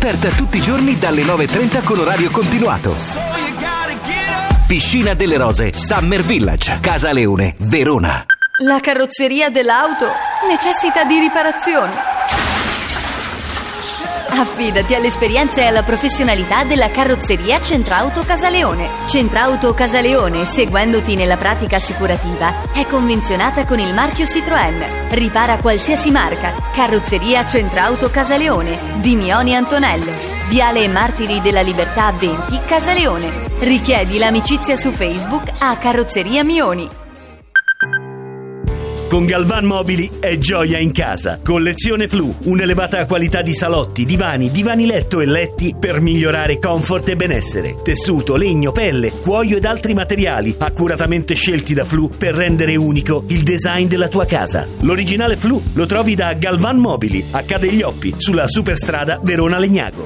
Aperta tutti i giorni dalle 9:30 con orario continuato. Piscina delle Rose, Summer Village, Casa Leone, Verona. La carrozzeria dell'auto necessita di riparazioni. Affidati all'esperienza e alla professionalità della carrozzeria Centrauto Casaleone. Centrauto Casaleone, seguendoti nella pratica assicurativa, è convenzionata con il marchio Citroën. Ripara qualsiasi marca. Carrozzeria Centrauto Casaleone di Mioni Antonello, Viale Martiri della Libertà 20, Casaleone. Richiedi l'amicizia su Facebook a Carrozzeria Mioni. Con Galvan Mobili è gioia in casa. Collezione Flu, un'elevata qualità di salotti, divani letto e letti per migliorare comfort e benessere. Tessuto, legno, pelle, cuoio ed altri materiali accuratamente scelti da Flu per rendere unico il design della tua casa. L'originale Flu lo trovi da Galvan Mobili, a Ca' degli Oppi, sulla superstrada Verona Legnago.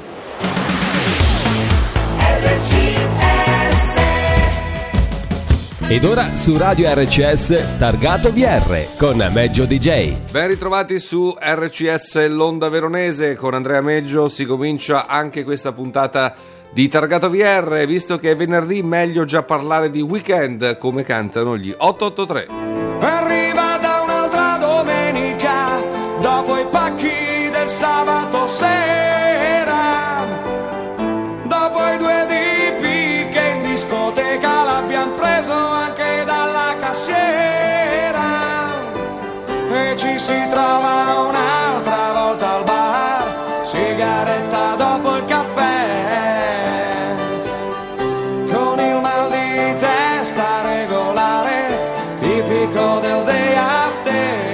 Ed ora su Radio RCS Targato VR con Meggio DJ. Ben ritrovati su RCS l'Onda Veronese con Andrea Meggio. Si comincia anche questa puntata di Targato VR. Visto che è venerdì, meglio già parlare di weekend, come cantano gli 883. Arriva da un'altra domenica, dopo i pacchi del sabato sera, dopo i 2 DP che in discoteca l'abbiamo preso anche dalla cassiera, e ci si trova un'altra volta al bar, sigaretta dopo il caffè, con il mal di testa regolare tipico del day after,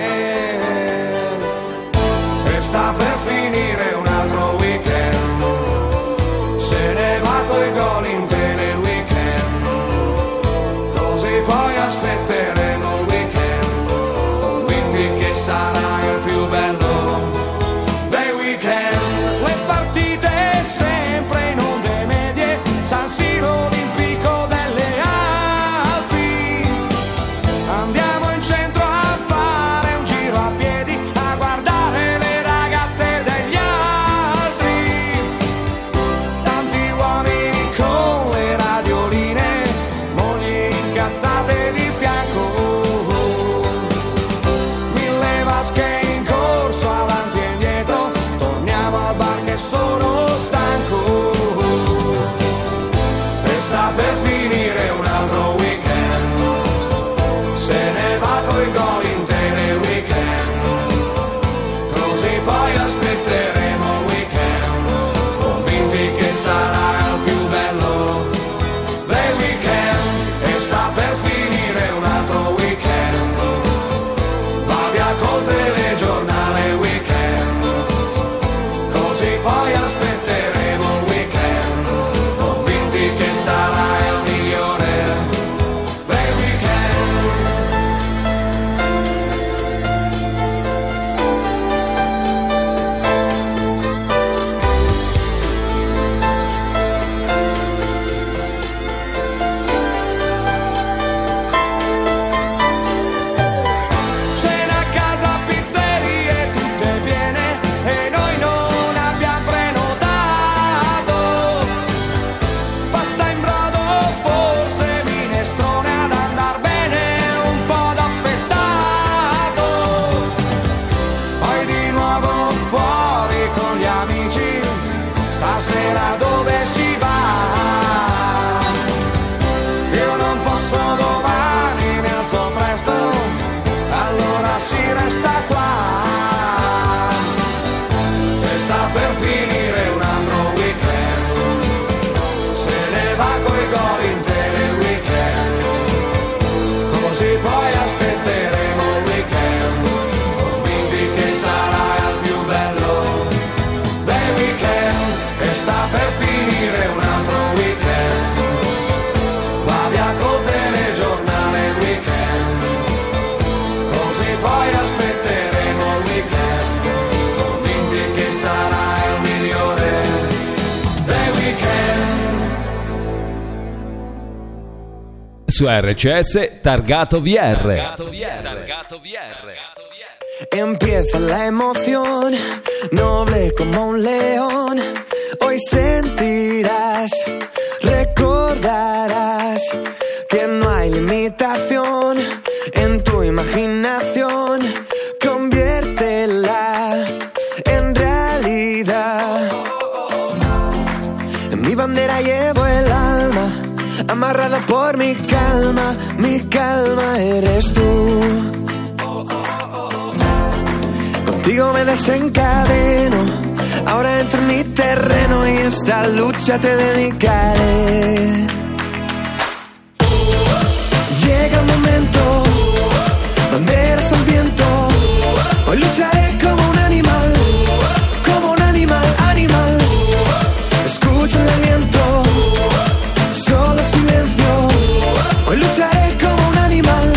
e sta per finire un altro weekend, se ne va coi gol in tele il weekend, così poi aspetteremo il weekend, quindi che sarà il più bello dei weekend. Le partite sempre in onde medie, San Siro Olimpico delle Alpi, andiamo in centro a fare un giro a piedi, a guardare le ragazze degli altri, tanti uomini con le radioline, mogli incazzate di fianco, 1000 vasche in corso avanti e indietro, torniamo al bar che sono stanco, e sta per finire un altro weekend, se ne va coi gol in tele il weekend, così poi aspetteremo il weekend, convinti che sarà il più bello dei weekend, e sta per finire un altro weekend, va via col telegiornale il weekend, così poi aspetteremo il weekend, convinti che sarà il migliore dei weekend. Cena a casa, pizzerie tutte piene e noi non abbiamo prenotato, pasta in brodo, forse minestrone ad andar bene, un po' d'affettato, poi di nuovo fuori con gli amici, stasera dove si va? Io non posso domani, mi alzo presto, allora si resta qua, e sta per finire un altro weekend, se ne va coi gol in tele il weekend, così poi aspetteremo il weekend, convinti che sarà il più bello dei weekend, e sta per finire un altro weekend, va via col telegiornale il weekend, così poi aspetteremo il weekend, convinti che sarà il migliore dei weekend. Su RCS Targato VR. Empieza la emoción, noble como un león. sentirás, recordarás que no hay limitación en tu imaginación. Conviértela en realidad. En mi bandera llevo el alma, amarrada por mi calma eres tú. Contigo me desencadeno, ahora entro en mi terreno y esta lucha te dedicaré. Llega el momento, banderas al viento, hoy lucharé como un animal, animal. Escucha el aliento, solo silencio, hoy lucharé como un animal,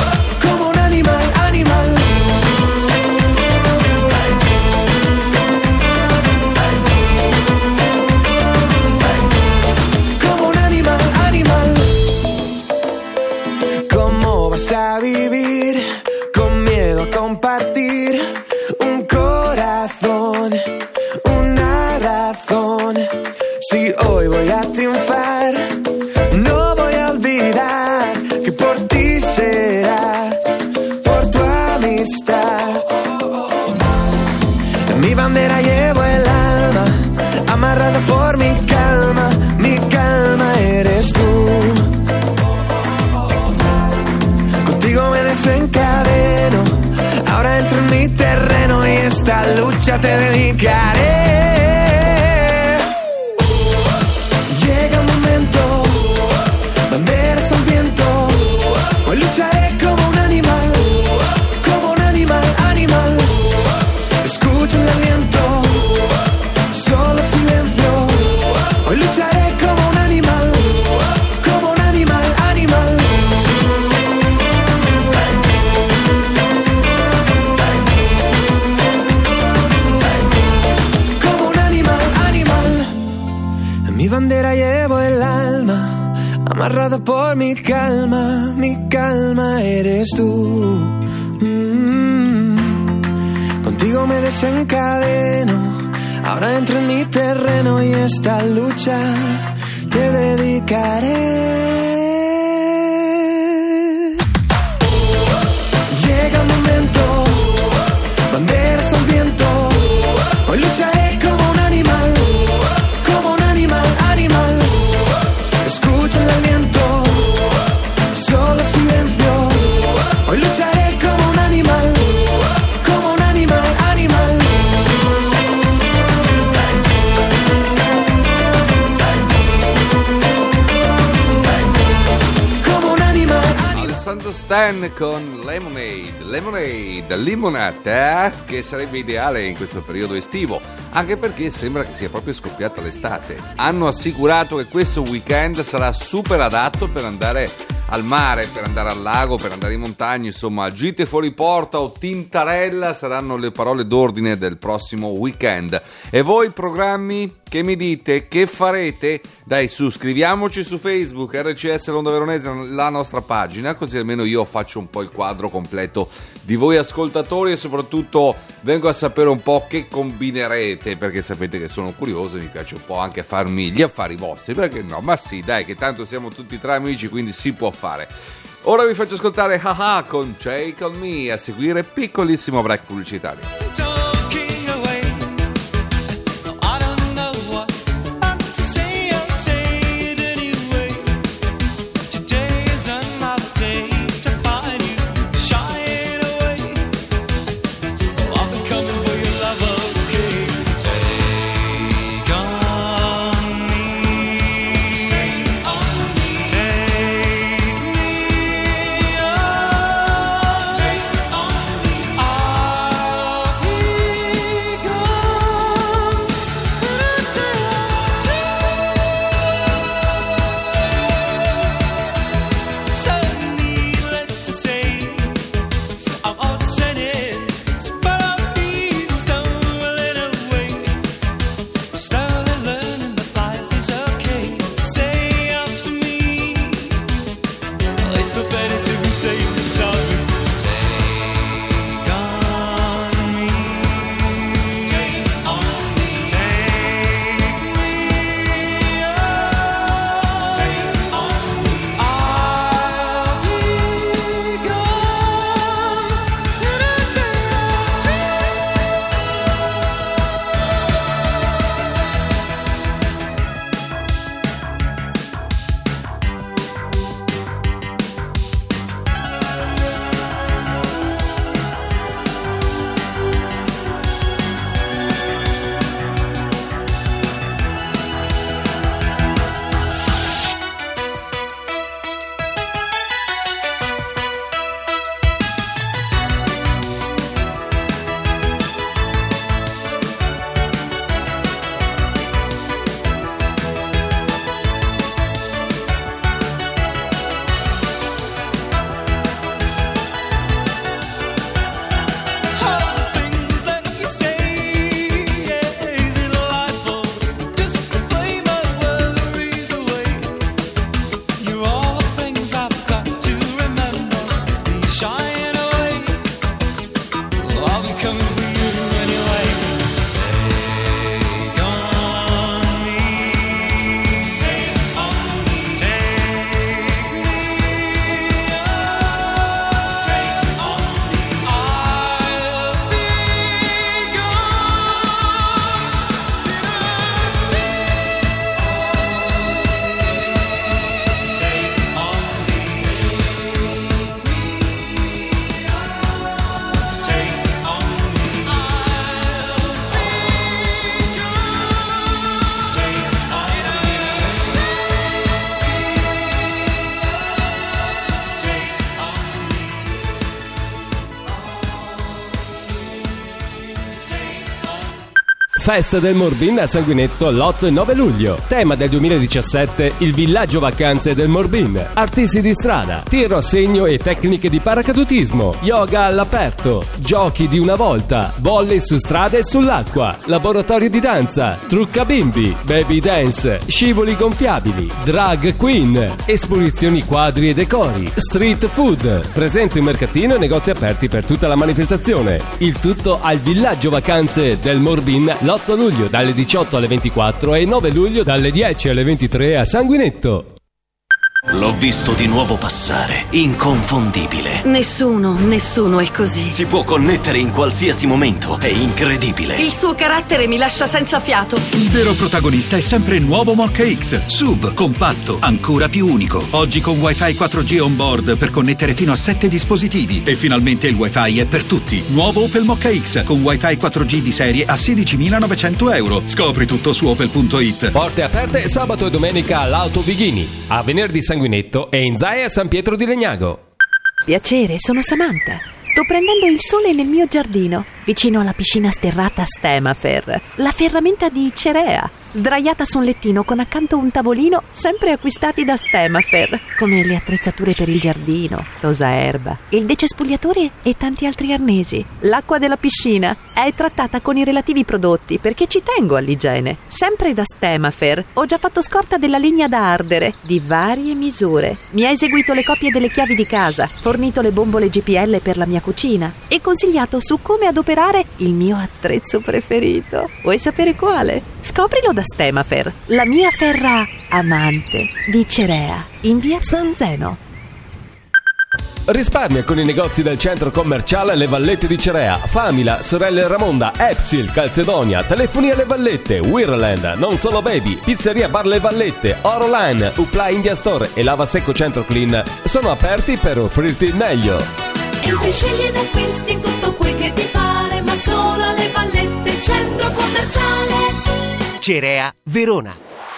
animal. Como un animal. ¿Cómo vas a vivir con miedo a compartir un corazón, una razón? Si hoy voy a triunfar, no voy a olvidar que por ti será, por tu amistad. En mi bandera llevo el alma, amarrada por mi calma eres tú. Contigo me desencadeno, ahora entro en mi terreno y esta lucha te dedicaré. Llega el momento, banderas al viento, hoy lucharé como un animal, animal. Escucho el aliento, solo silencio, hoy lucharé como un animal, animal. Como un animal. En mi bandera llevo el alma, amarrado por mi calma eres tú. Contigo me desencadeno, ahora entro en mi terreno y esta lucha te dedicaré. Llega el momento, banderas al viento, hoy lucharé como un animal, animal. Escucha el aliento, solo silencio, hoy lucharé como un animal, animal. Como un animal. Alessandro Stan con Limonata, che sarebbe ideale in questo periodo estivo, anche perché sembra che sia proprio scoppiata l'estate. Hanno assicurato che questo weekend sarà super adatto per andare al mare, per andare al lago, per andare in montagna, insomma, gite fuori porta o tintarella saranno le parole d'ordine del prossimo weekend. E voi programmi? Che mi dite? Che farete? Dai, su, scriviamoci su Facebook, RCS L'Onda Veronese, la nostra pagina, così almeno io faccio un po' il quadro completo di voi ascoltatori e soprattutto vengo a sapere un po' che combinerete, perché sapete che sono curioso e mi piace un po' anche farmi gli affari vostri, perché no? Ma sì, dai, che tanto siamo tutti tra amici, quindi si può fare. Ora vi faccio ascoltare Haha con Shake on Me, a seguire piccolissimo break pubblicitario. Festa del Morbin a Sanguinetto l'8 e 9 luglio. Tema del 2017, il villaggio vacanze del Morbin. Artisti di strada, tiro a segno e tecniche di paracadutismo, yoga all'aperto, giochi di una volta, volley su strada e sull'acqua, laboratorio di danza, trucca bimbi, baby dance, scivoli gonfiabili, drag queen, esposizioni quadri e decori, street food, presente in mercatino e negozi aperti per tutta la manifestazione. Il tutto al villaggio vacanze del Morbin l'8 luglio dalle 18 alle 24 e 9 luglio dalle 10 alle 23 a Sanguinetto. L'ho visto di nuovo passare, inconfondibile. Nessuno è così. Si può connettere in qualsiasi momento, è incredibile. Il suo carattere mi lascia senza fiato. Il vero protagonista è sempre il nuovo Mokka X, SUV, compatto, ancora più unico. Oggi con Wi-Fi 4G on board per connettere fino a 7 dispositivi. E finalmente il Wi-Fi è per tutti. Nuovo Opel Mokka X con Wi-Fi 4G di serie a 16.900 euro. Scopri tutto su opel.it. Porte aperte sabato e domenica all'Auto Vighini. A venerdì Sanguinetto e in Zaia a San Pietro di Legnago. Piacere, sono Samantha. Sto prendendo il sole nel mio giardino, vicino alla piscina sterrata Stemafer, la ferramenta di Cerea, sdraiata su un lettino con accanto un tavolino, sempre acquistati da Stemafer, come le attrezzature per il giardino, tosa erba, il decespugliatore e tanti altri arnesi. L'acqua della piscina è trattata con i relativi prodotti perché ci tengo all'igiene. Sempre da Stemafer ho già fatto scorta della legna da ardere, di varie misure. Mi ha eseguito le copie delle chiavi di casa, fornito le bombole GPL per la mia cucina e consigliato su come adoperare il mio attrezzo preferito. Vuoi sapere quale? Scoprilo da Stemafer, la mia ferra amante di Cerea, in via San Zeno. Risparmia con i negozi del centro commerciale Le Vallette di Cerea, Famila, Sorelle Ramonda, Epsil, Calzedonia, Telefoni alle Vallette, Wirland, Non Solo Baby, Pizzeria Bar Le Vallette, Orolan, Upla India Store e Lava Secco Centro Clean sono aperti per offrirti il meglio. Entri, scegli ed acquisti tutto quel che ti pare, ma solo alle Vallette, centro commerciale Cerea, Verona.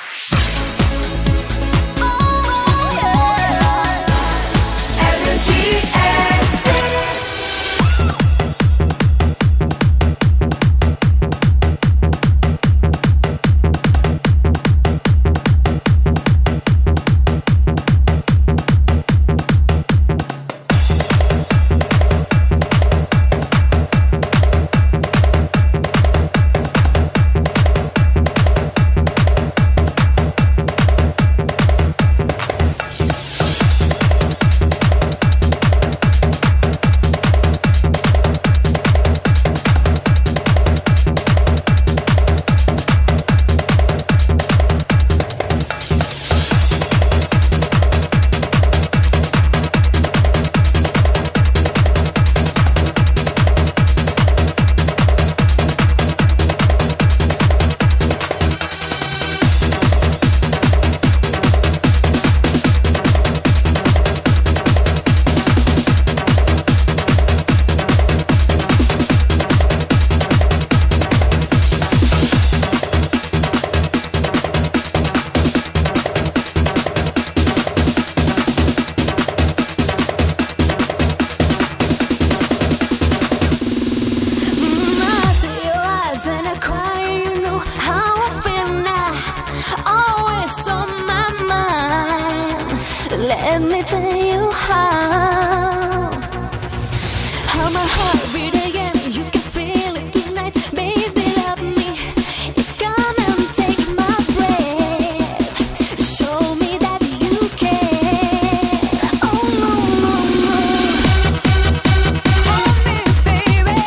Let me tell you how my heart beat again. You can feel it tonight, baby, love me. It's come and take my breath. Show me that you care. Oh no, no, no. Hold me, baby.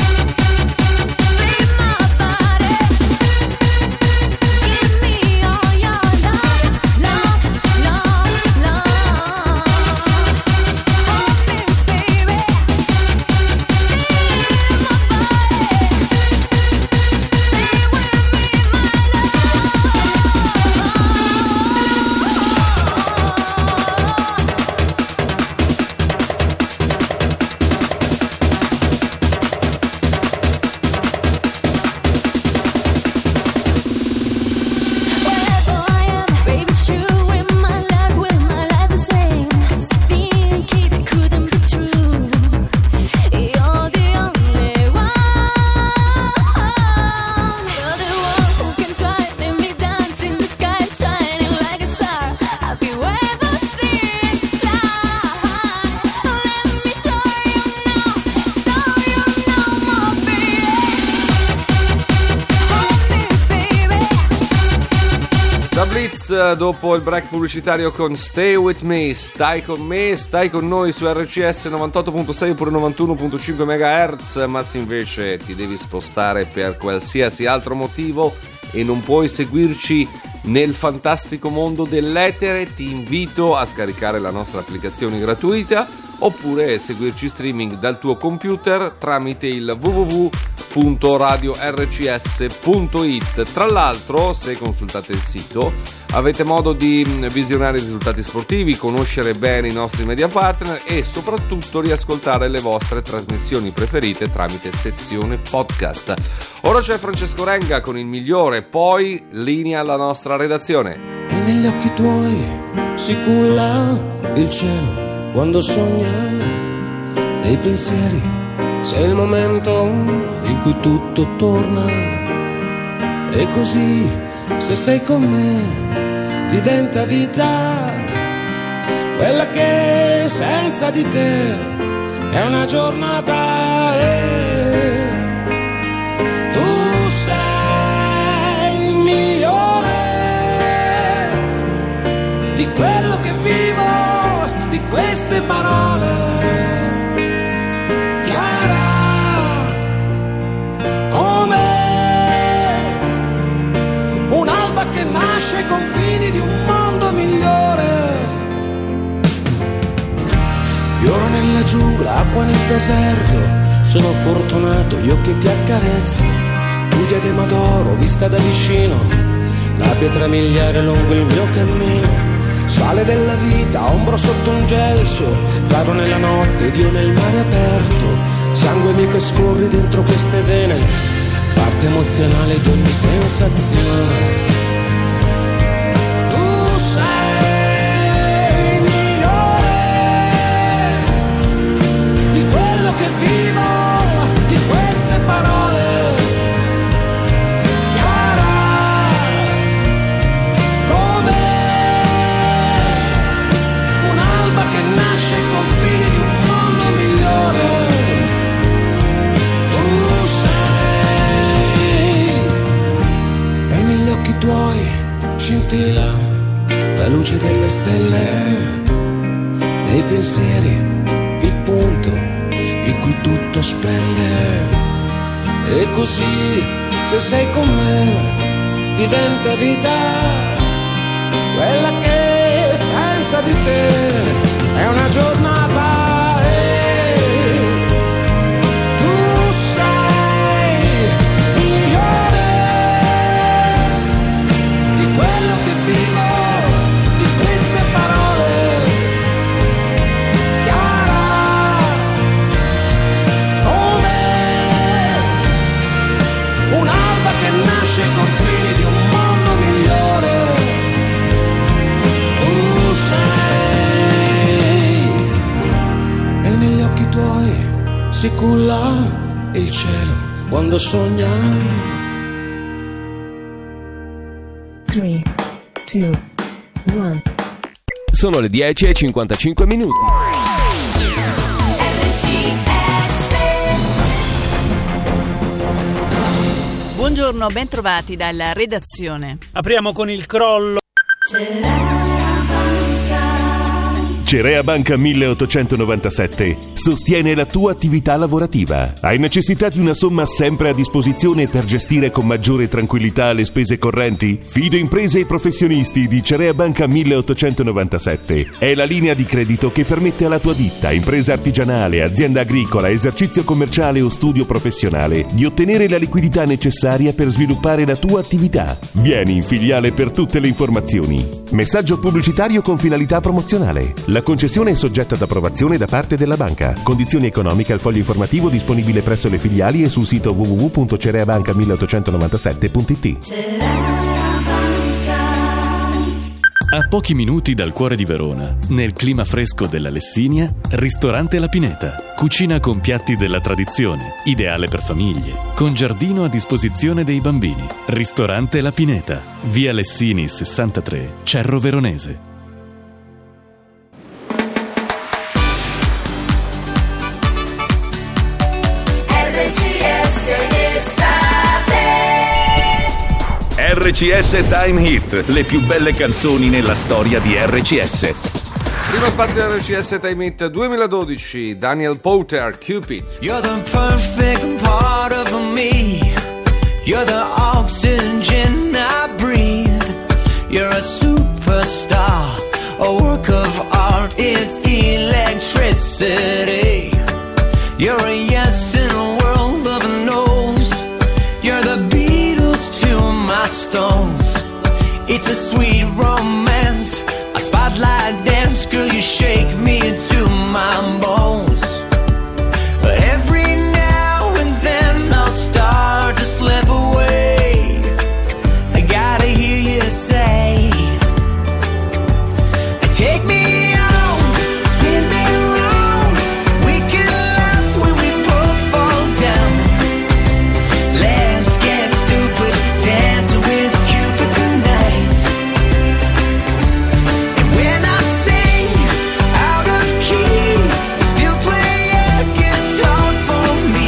Be my body. Give me all your love, love, love, love. Hold Blitz dopo il break pubblicitario con Stay With Me, stai con me, stai con noi su RCS 98.6 oppure 91.5 MHz, ma se invece ti devi spostare per qualsiasi altro motivo e non puoi seguirci nel fantastico mondo dell'etere, ti invito a scaricare la nostra applicazione gratuita oppure seguirci streaming dal tuo computer tramite il www.radiorcs.it. Tra l'altro, se consultate il sito, avete modo di visionare i risultati sportivi, conoscere bene i nostri media partner e soprattutto riascoltare le vostre trasmissioni preferite tramite sezione podcast. Ora c'è Francesco Renga con il migliore, poi linea alla nostra redazione. E negli occhi tuoi si culla il cielo quando sogna nei pensieri, sei il momento in cui tutto torna. E così, se sei con me, diventa vita, quella che senza di te è una giornata. Tu sei il migliore di quello che vivo, di queste parole, chiara come un'alba che nasce ai confini di un mondo migliore. Fiore nella giungla, acqua nel deserto, sono fortunato io che ti accarezzo, tu diadema d'oro vista da vicino, la pietra miliare lungo il mio cammino. Sale della vita, ombro sotto un gelso, vado nella notte ed io nel mare aperto, sangue mio che scorre dentro queste vene, parte emozionale di ogni sensazione. Tu sei il migliore di quello che vivo, di queste parole. Tuoi scintilla la luce delle stelle, nei pensieri il punto in cui tutto splende. E così, se sei con me, diventa vita, quella che senza di te è una giornata. Nasce ai confini di un mondo migliore. Tu sei, e negli occhi tuoi si culla il cielo quando sogna. 3, 2, 1. Sono le 10:55 minuti. Buongiorno, ben trovati dalla redazione. Apriamo con il crollo. Cerea Banca 1897 sostiene la tua attività lavorativa. Hai necessità di una somma sempre a disposizione per gestire con maggiore tranquillità le spese correnti? Fido Imprese e Professionisti di Cerea Banca 1897 è la linea di credito che permette alla tua ditta, impresa artigianale, azienda agricola, esercizio commerciale o studio professionale di ottenere la liquidità necessaria per sviluppare la tua attività. Vieni in filiale per tutte le informazioni. Messaggio pubblicitario con finalità promozionale. La concessione è soggetta ad approvazione da parte della banca. Condizioni economiche al foglio informativo disponibile presso le filiali e sul sito www.cereabanca1897.it. A pochi minuti dal cuore di Verona, nel clima fresco della Lessinia, ristorante La Pineta. Cucina con piatti della tradizione, ideale per famiglie, con giardino a disposizione dei bambini. Ristorante La Pineta, via Lessini 63, Cerro Veronese. RCS Time Hit, le più belle canzoni nella storia di RCS. Primo spazio RCS Time Hit 2012, Daniel Powter, Cupid. You're the perfect part of me. You're the oxygen I breathe. You're a superstar, a work of art. It's electricity. You're a yes in a world of no's. You're the Beatles to my Stones. It's a sweet romance, a spotlight dance. Girl, you shake me to my bones. But every now and then I'll start to slip away. I gotta hear you say, take me on, spin me around. We can laugh when we both fall down. Let's get stupid, dance with Cupid tonight. And when I sing out of key, you still play a guitar for me.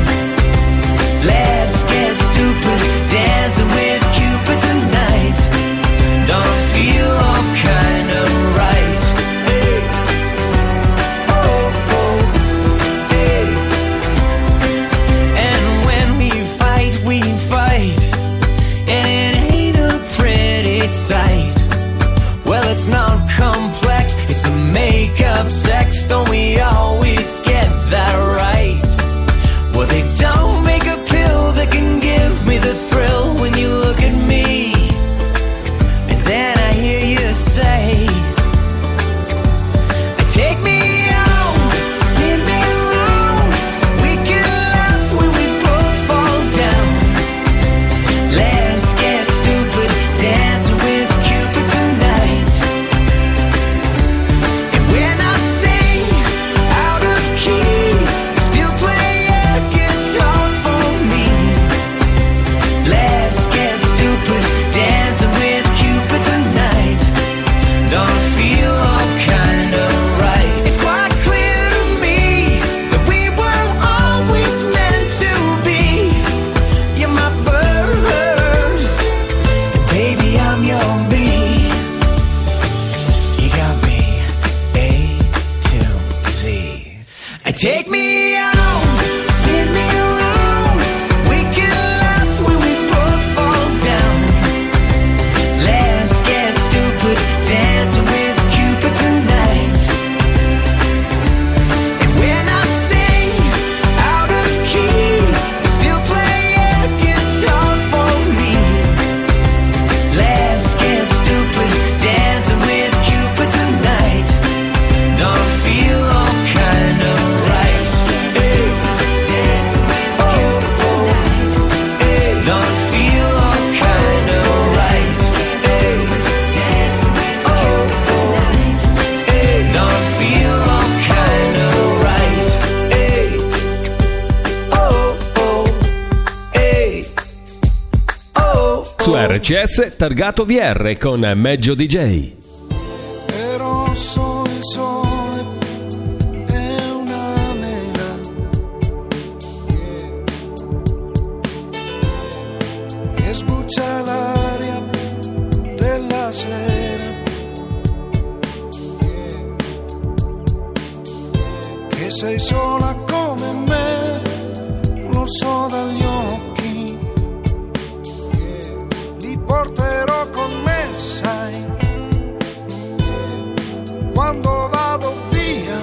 Let's get stupid, dancing with Cupid tonight. Don't feel all kind of right. Hey. Oh, oh, hey. And when we fight, and it ain't a pretty sight. Well, it's not complex, it's the makeup sex. Don't we always get that right? Well, they don't make a pill that can give me the thrill when you look at me. And then I hear you say, take me on, spin me around. We can laugh when we both fall down. Let's get stupid, dancing with Cupid tonight. And when I sing out of key, you still play a guitar for me. Let's get stupid, dancing with Cupid tonight. Don't feel all kind of right. It's quite clear to me that we were always meant to be. You're my bird, and baby I'm your bee. You got me A to Z. Take me on, spin me around. We can laugh when we both fall down. Let's get stupid, dancing with Cupid tonight. And when I sing out of key, you still play a guitar for me. Let's get stupid, dancing with Cupid tonight. Don't feel all kind of right. Hey. Dancing with Cupid tonight. Hey. Don't feel all kind of right. Hey. Dancing with Cupid tonight. Hey. Don't feel all kind of right. Hey. Oh, oh, hey. Oh, Su RCS targato VR con Meggio DJ. È rosso il sole, è una mela. E sbuccia l'aria della sera. Che sei sola come me, lo so dagli occhi. Li porterò con me, sai. Quando vado via,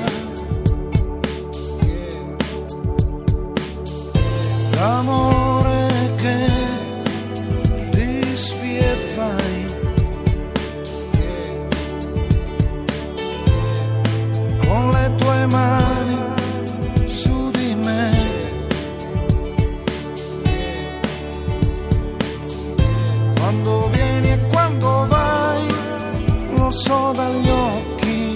l'amore che disfie fai, con le tue mani su di me. Quando vieni e quando vai, lo so dagli occhi.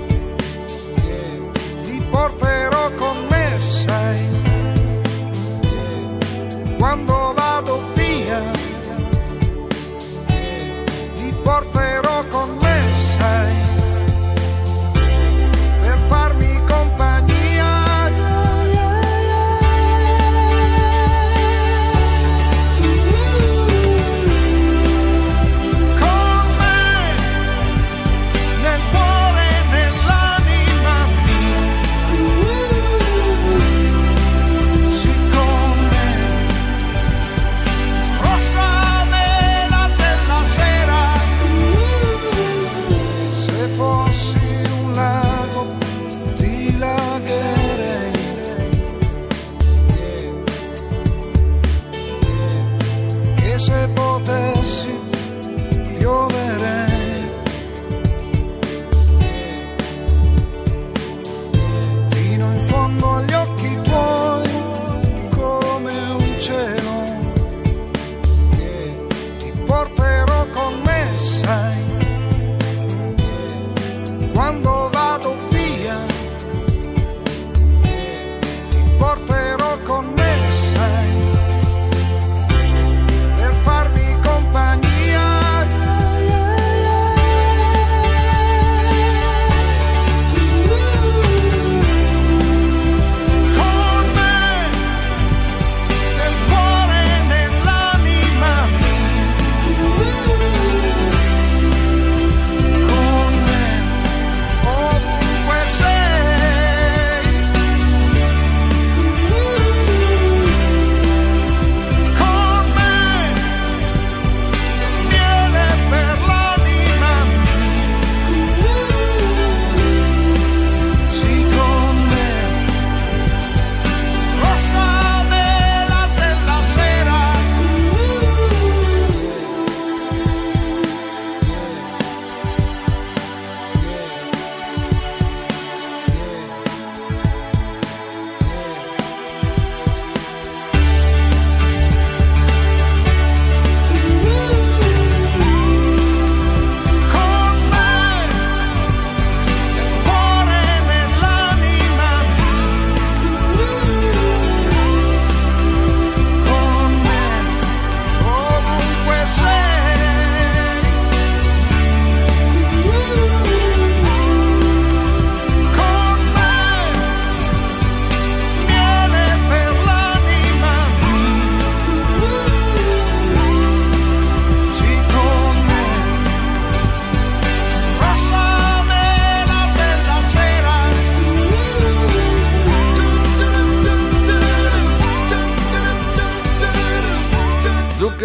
Li porterò con me, sai. Quando vado via, li porterò con me, sai. Per farmi compagnia.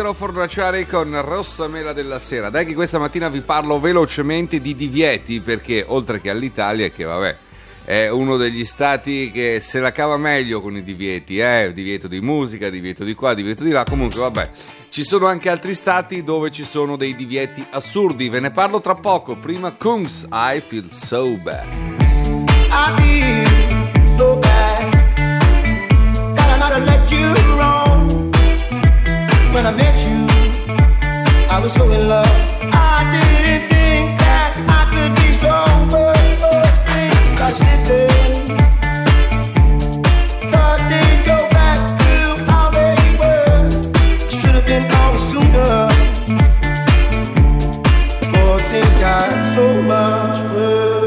Libero Fornaciari con Rossa Mela della Sera. Dai che questa mattina vi parlo velocemente di divieti, perché oltre che all'Italia, che vabbè è uno degli stati che se la cava meglio con i divieti, divieto di musica, divieto di qua, divieto di là, comunque vabbè, ci sono anche altri stati dove ci sono dei divieti assurdi, ve ne parlo tra poco. Prima Kungs, I Feel So Bad. I feel so bad that I might have let you wrong. When I met you, I was so in love. I didn't think that I could be strong, but things start slipping. Thought they'd go back to how they were. Should have been gone sooner, before things got so much worse.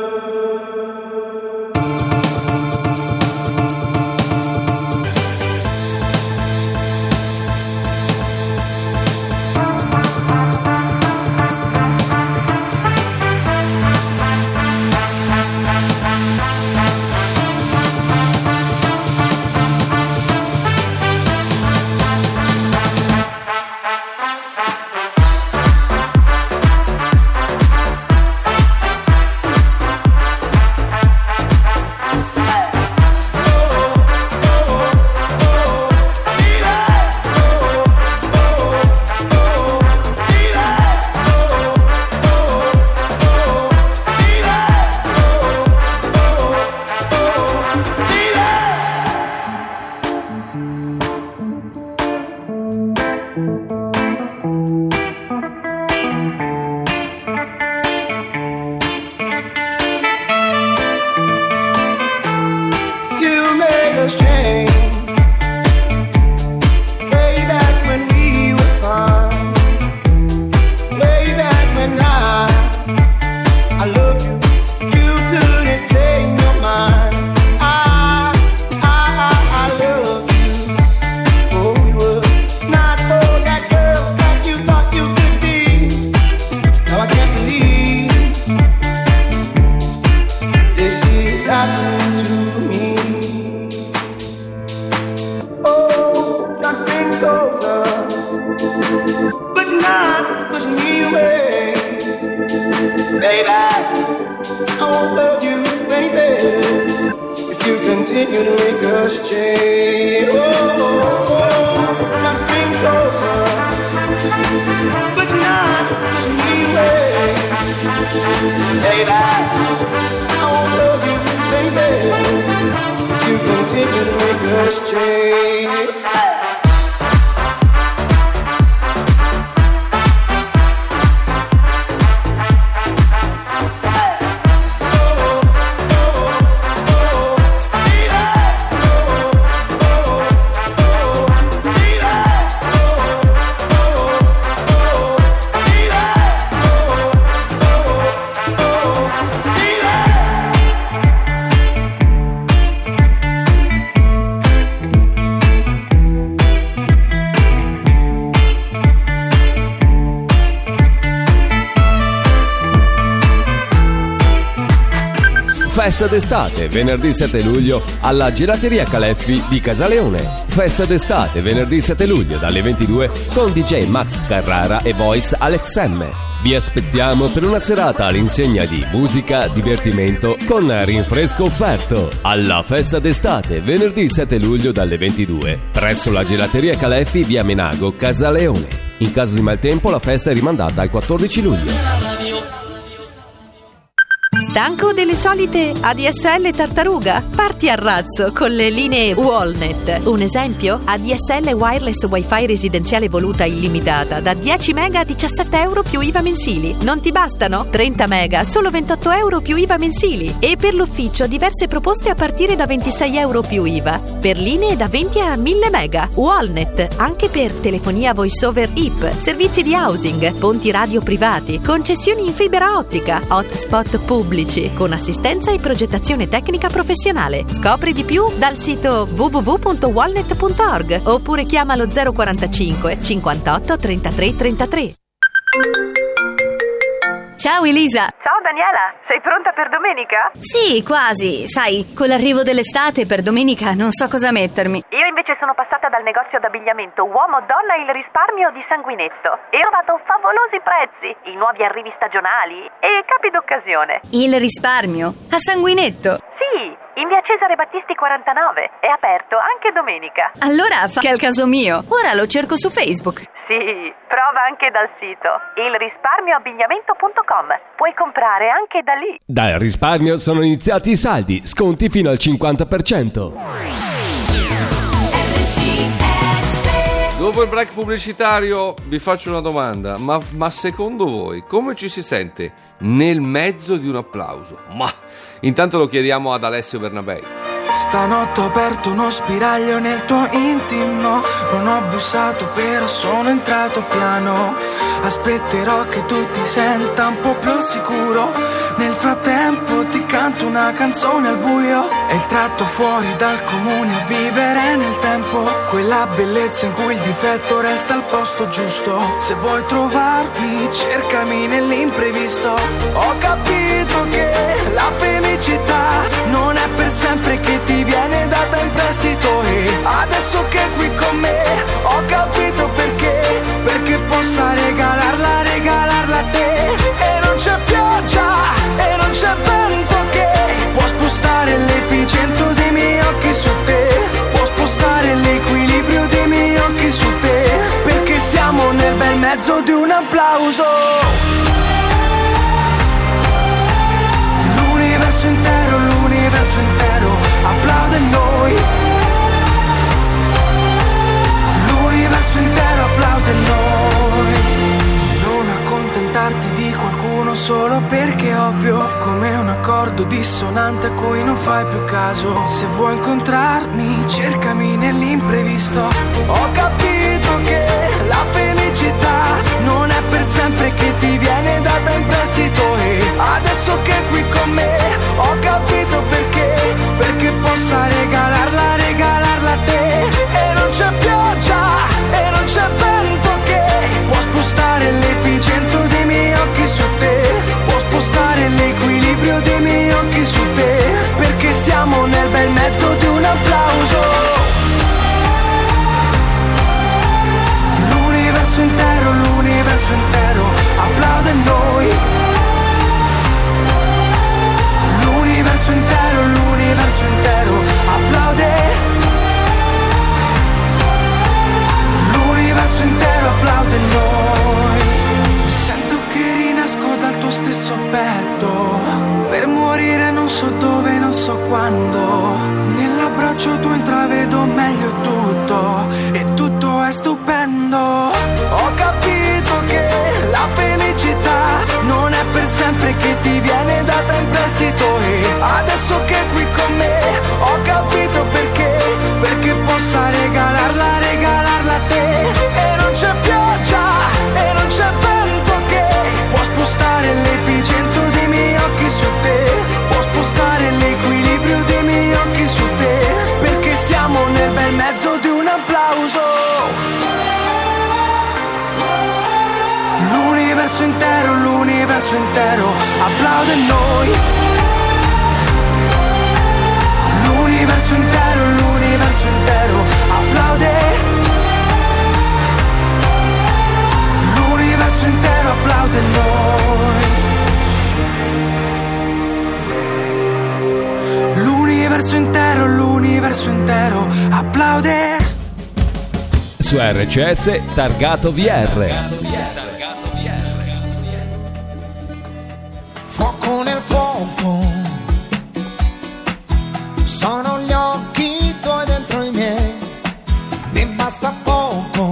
Festa d'estate, venerdì 7 luglio, alla Gelateria Caleffi di Casaleone. Festa d'estate, venerdì 7 luglio, dalle 22, con DJ Max Carrara e voice Alex M. Vi aspettiamo per una serata all'insegna di musica, divertimento, con rinfresco offerto. Alla Festa d'estate, venerdì 7 luglio, dalle 22, presso la Gelateria Caleffi, via Menago, Casaleone. In caso di maltempo, la festa è rimandata al 14 luglio. Stanco delle solite ADSL tartaruga? Parti a razzo con le linee Wallnet. Un esempio? ADSL wireless wifi residenziale voluta illimitata da 10 mega a 17 euro più IVA mensili. Non ti bastano? 30 mega, solo 28 euro più IVA mensili. E per l'ufficio diverse proposte a partire da 26 euro più IVA. Per linee da 20 a 1000 mega. Wallnet, anche per telefonia voice over IP, servizi di housing, ponti radio privati, concessioni in fibra ottica, hotspot pubblici, con assistenza e progettazione tecnica professionale. Scopri di più dal sito www.wallnet.org oppure chiamalo 045 58 33 33. Ciao Elisa. Ciao Daniela, sei pronta per domenica? Sì, quasi. Sai, con l'arrivo dell'estate per domenica non so cosa mettermi. Io invece sono passata dal negozio d'abbigliamento Uomo-Donna Il Risparmio di Sanguinetto e ho trovato favolosi prezzi, i nuovi arrivi stagionali e capi d'occasione. Il Risparmio? A Sanguinetto? Sì, in via Cesare Battisti 49, è aperto anche domenica. Allora fa che al caso mio. Ora lo cerco su Facebook. Sì, prova anche dal sito ilrisparmioabbigliamento.com. Puoi comprare anche da lì. Dal Risparmio sono iniziati i saldi, sconti fino al 50%. Dopo il break pubblicitario vi faccio una domanda, ma secondo voi come ci si sente nel mezzo di un applauso? Ma intanto lo chiediamo ad Alessio Bernabei. Stanotte ho aperto uno spiraglio nel tuo intimo. Non ho bussato però sono entrato piano. Aspetterò che tu ti senta un po' più sicuro. Nel frattempo ti canto una canzone al buio. È il tratto fuori dal comune a vivere nel tempo. Quella bellezza in cui il difetto resta al posto giusto. Se vuoi trovarmi cercami nell'imprevisto. Ho capito che la felicità non è per sempre che ti viene data in prestito. E adesso che è qui con me ho capito perché possa regalarla a te. E non c'è pioggia e non c'è vento che può spostare l'epicentro dei miei occhi su te. Può spostare l'equilibrio dei miei occhi su te. Perché siamo nel bel mezzo di un applauso. L'universo intero applaude noi. L'universo intero applaude noi. Non accontentarti di qualcuno solo perché è ovvio, come un accordo dissonante a cui non fai più caso. Se vuoi incontrarmi cercami nell'imprevisto. Ho capito che la felicità non è per sempre che ti viene data in prestito. E adesso che è qui con me ho capito perché possa regalarla a te. E non c'è pioggia e non c'è vento che può spostare l'epicentro dei miei occhi su te. Può spostare l'equilibrio dei miei occhi su te. Perché siamo nel bel mezzo di un applauso. L'universo intero applaude noi. L'universo intero applaude. L'universo intero applaude noi. Sento che rinasco dal tuo stesso petto. Per morire non so dove, non so quando. Nell'abbraccio tuo intravedo meglio tutto. E tutto è stupendo. Ho capito che la felicità non è per sempre che ti viene data in prestito. E adesso che è qui con me ho capito perché possa regalarla a te. E non c'è pioggia e non c'è vento che può spostare l'epicentro dei miei occhi su te. Può spostare l'equilibrio dei miei occhi su te. Perché siamo nel bel mezzo di un applauso. L'universo intero applaude noi. L'universo intero applaude. L'universo intero applaude noi. L'universo intero applaude. Su RCS Targato VR. Fuoco nel fuoco, sono gli occhi tuoi dentro i miei, mi basta poco,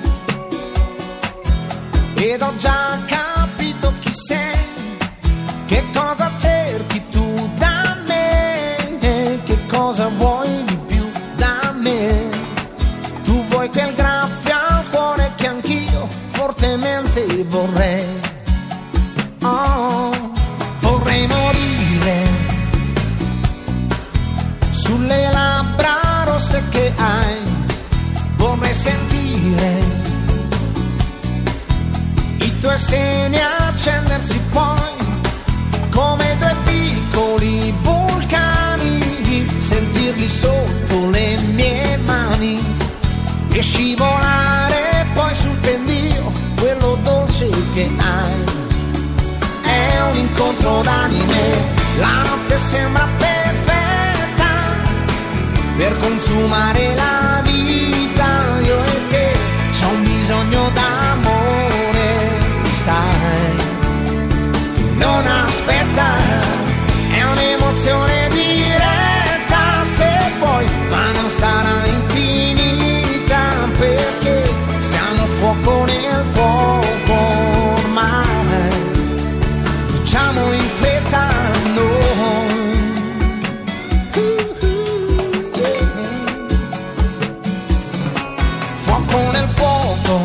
ed ho già capito chi sei, che cosa cerchi tu da me, che cosa vuoi di più da me. Tu vuoi quel graffio al cuore che anch'io fortemente vorrei. Oh. Vorrei morire sulle labbra rosse che hai. Vorrei sentire i tuoi seni accendersi poi un incontro d'anime. La notte sembra perfetta per consumare la vita. Io e te c'ho un bisogno d'amore, sai, non aspetta, è un'emozione diretta, se vuoi, ma non sarà infinita, perché siamo fuoco nel fuoco ormai, diciamo in fretta noi. Fuoco nel fuoco,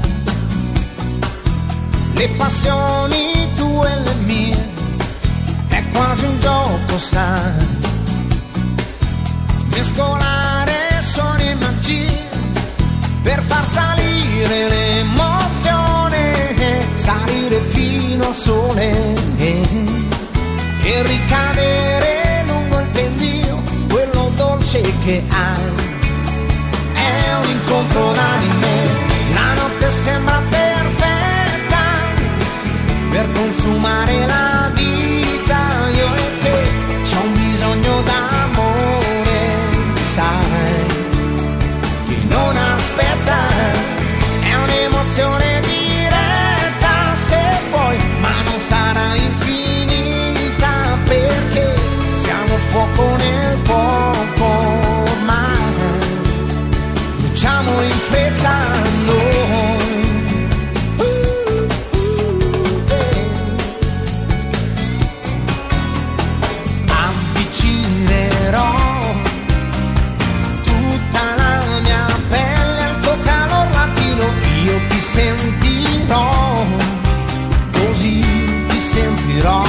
le passioni tue e le mie, è quasi un gioco, sai, mescolare suoni e magie per far salire l'emozione, salire fino al sole e ricadere lungo il pendio, quello dolce che hai. È un incontro d'anime, la notte sembra perfetta per consumare la vita. Io e te c'ho un bisogno d'amore, sai, che non aspetta, è un'emozione diretta, se vuoi, ma non sarà infinita, perché siamo fuoco nel fuoco ormai, diciamo in fretta noi. Avvicinerò tutta la mia pelle al tuo calor latino, io ti sentirò, così ti sentirò.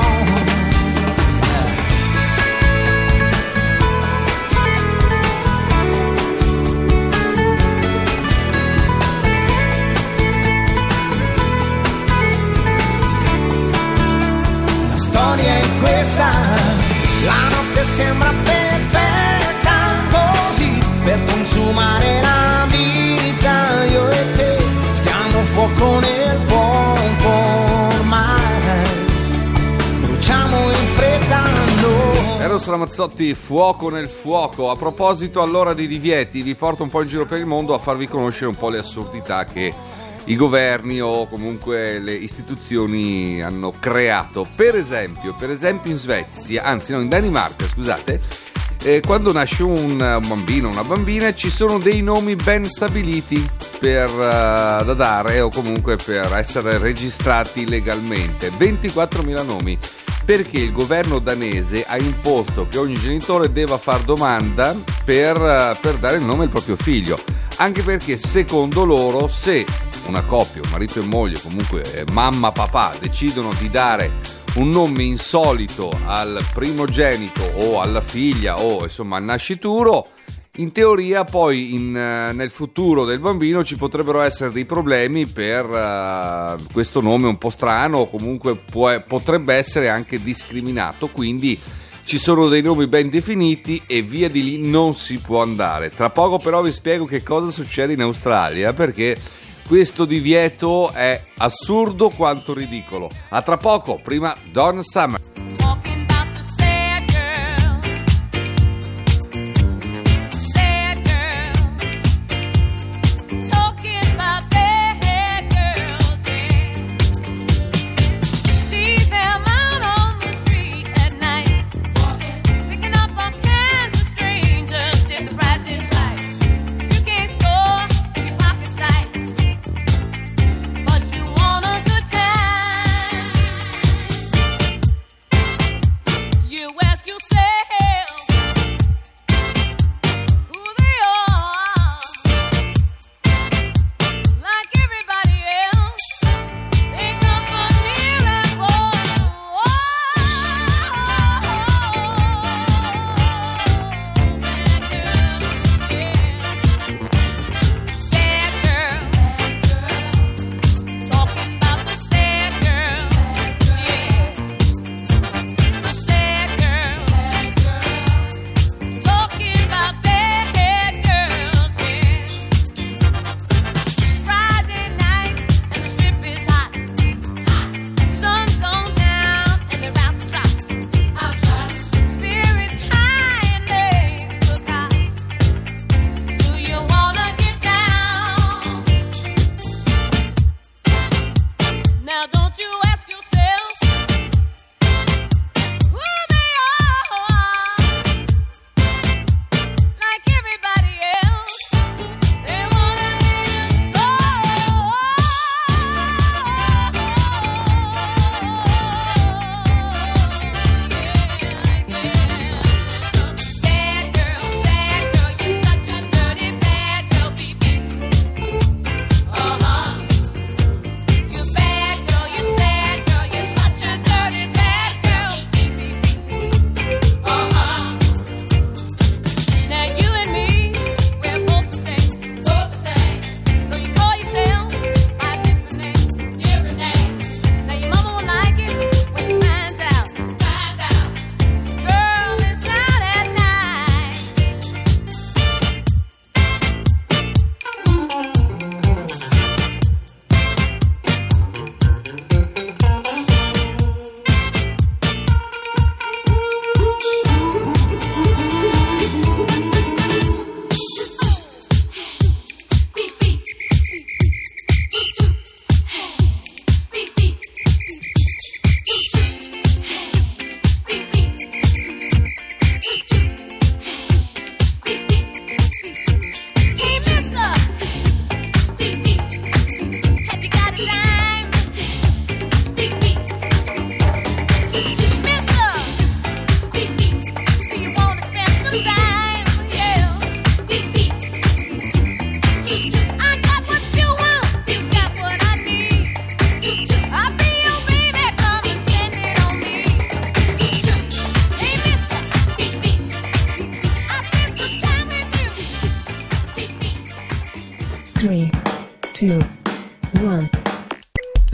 La storia è questa, la notte sembra perfetta, così per consumare la vita. Io e te siamo fuoco nel fuoco ormai, bruciamo in fretta noi. Eros Ramazzotti, Fuoco nel fuoco. A proposito allora di divieti, vi porto un po' in giro per il mondo a farvi conoscere un po' le assurdità che i governi o comunque le istituzioni hanno creato. Per esempio in Svezia, anzi no, in Danimarca, scusate, quando nasce un bambino o una bambina ci sono dei nomi ben stabiliti da dare o comunque per essere registrati legalmente. 24.000 nomi, perché il governo danese ha imposto che ogni genitore deva far domanda per dare il nome al proprio figlio, anche perché secondo loro, se una coppia, un marito e moglie, comunque mamma, papà, decidono di dare un nome insolito al primogenito o alla figlia o insomma al nascituro, in teoria poi nel futuro del bambino ci potrebbero essere dei problemi per questo nome un po' strano, o comunque potrebbe essere anche discriminato, quindi ci sono dei nomi ben definiti e via di lì non si può andare. Tra poco però vi spiego che cosa succede in Australia, perché questo divieto è assurdo quanto ridicolo. A tra poco, prima Donna Summer.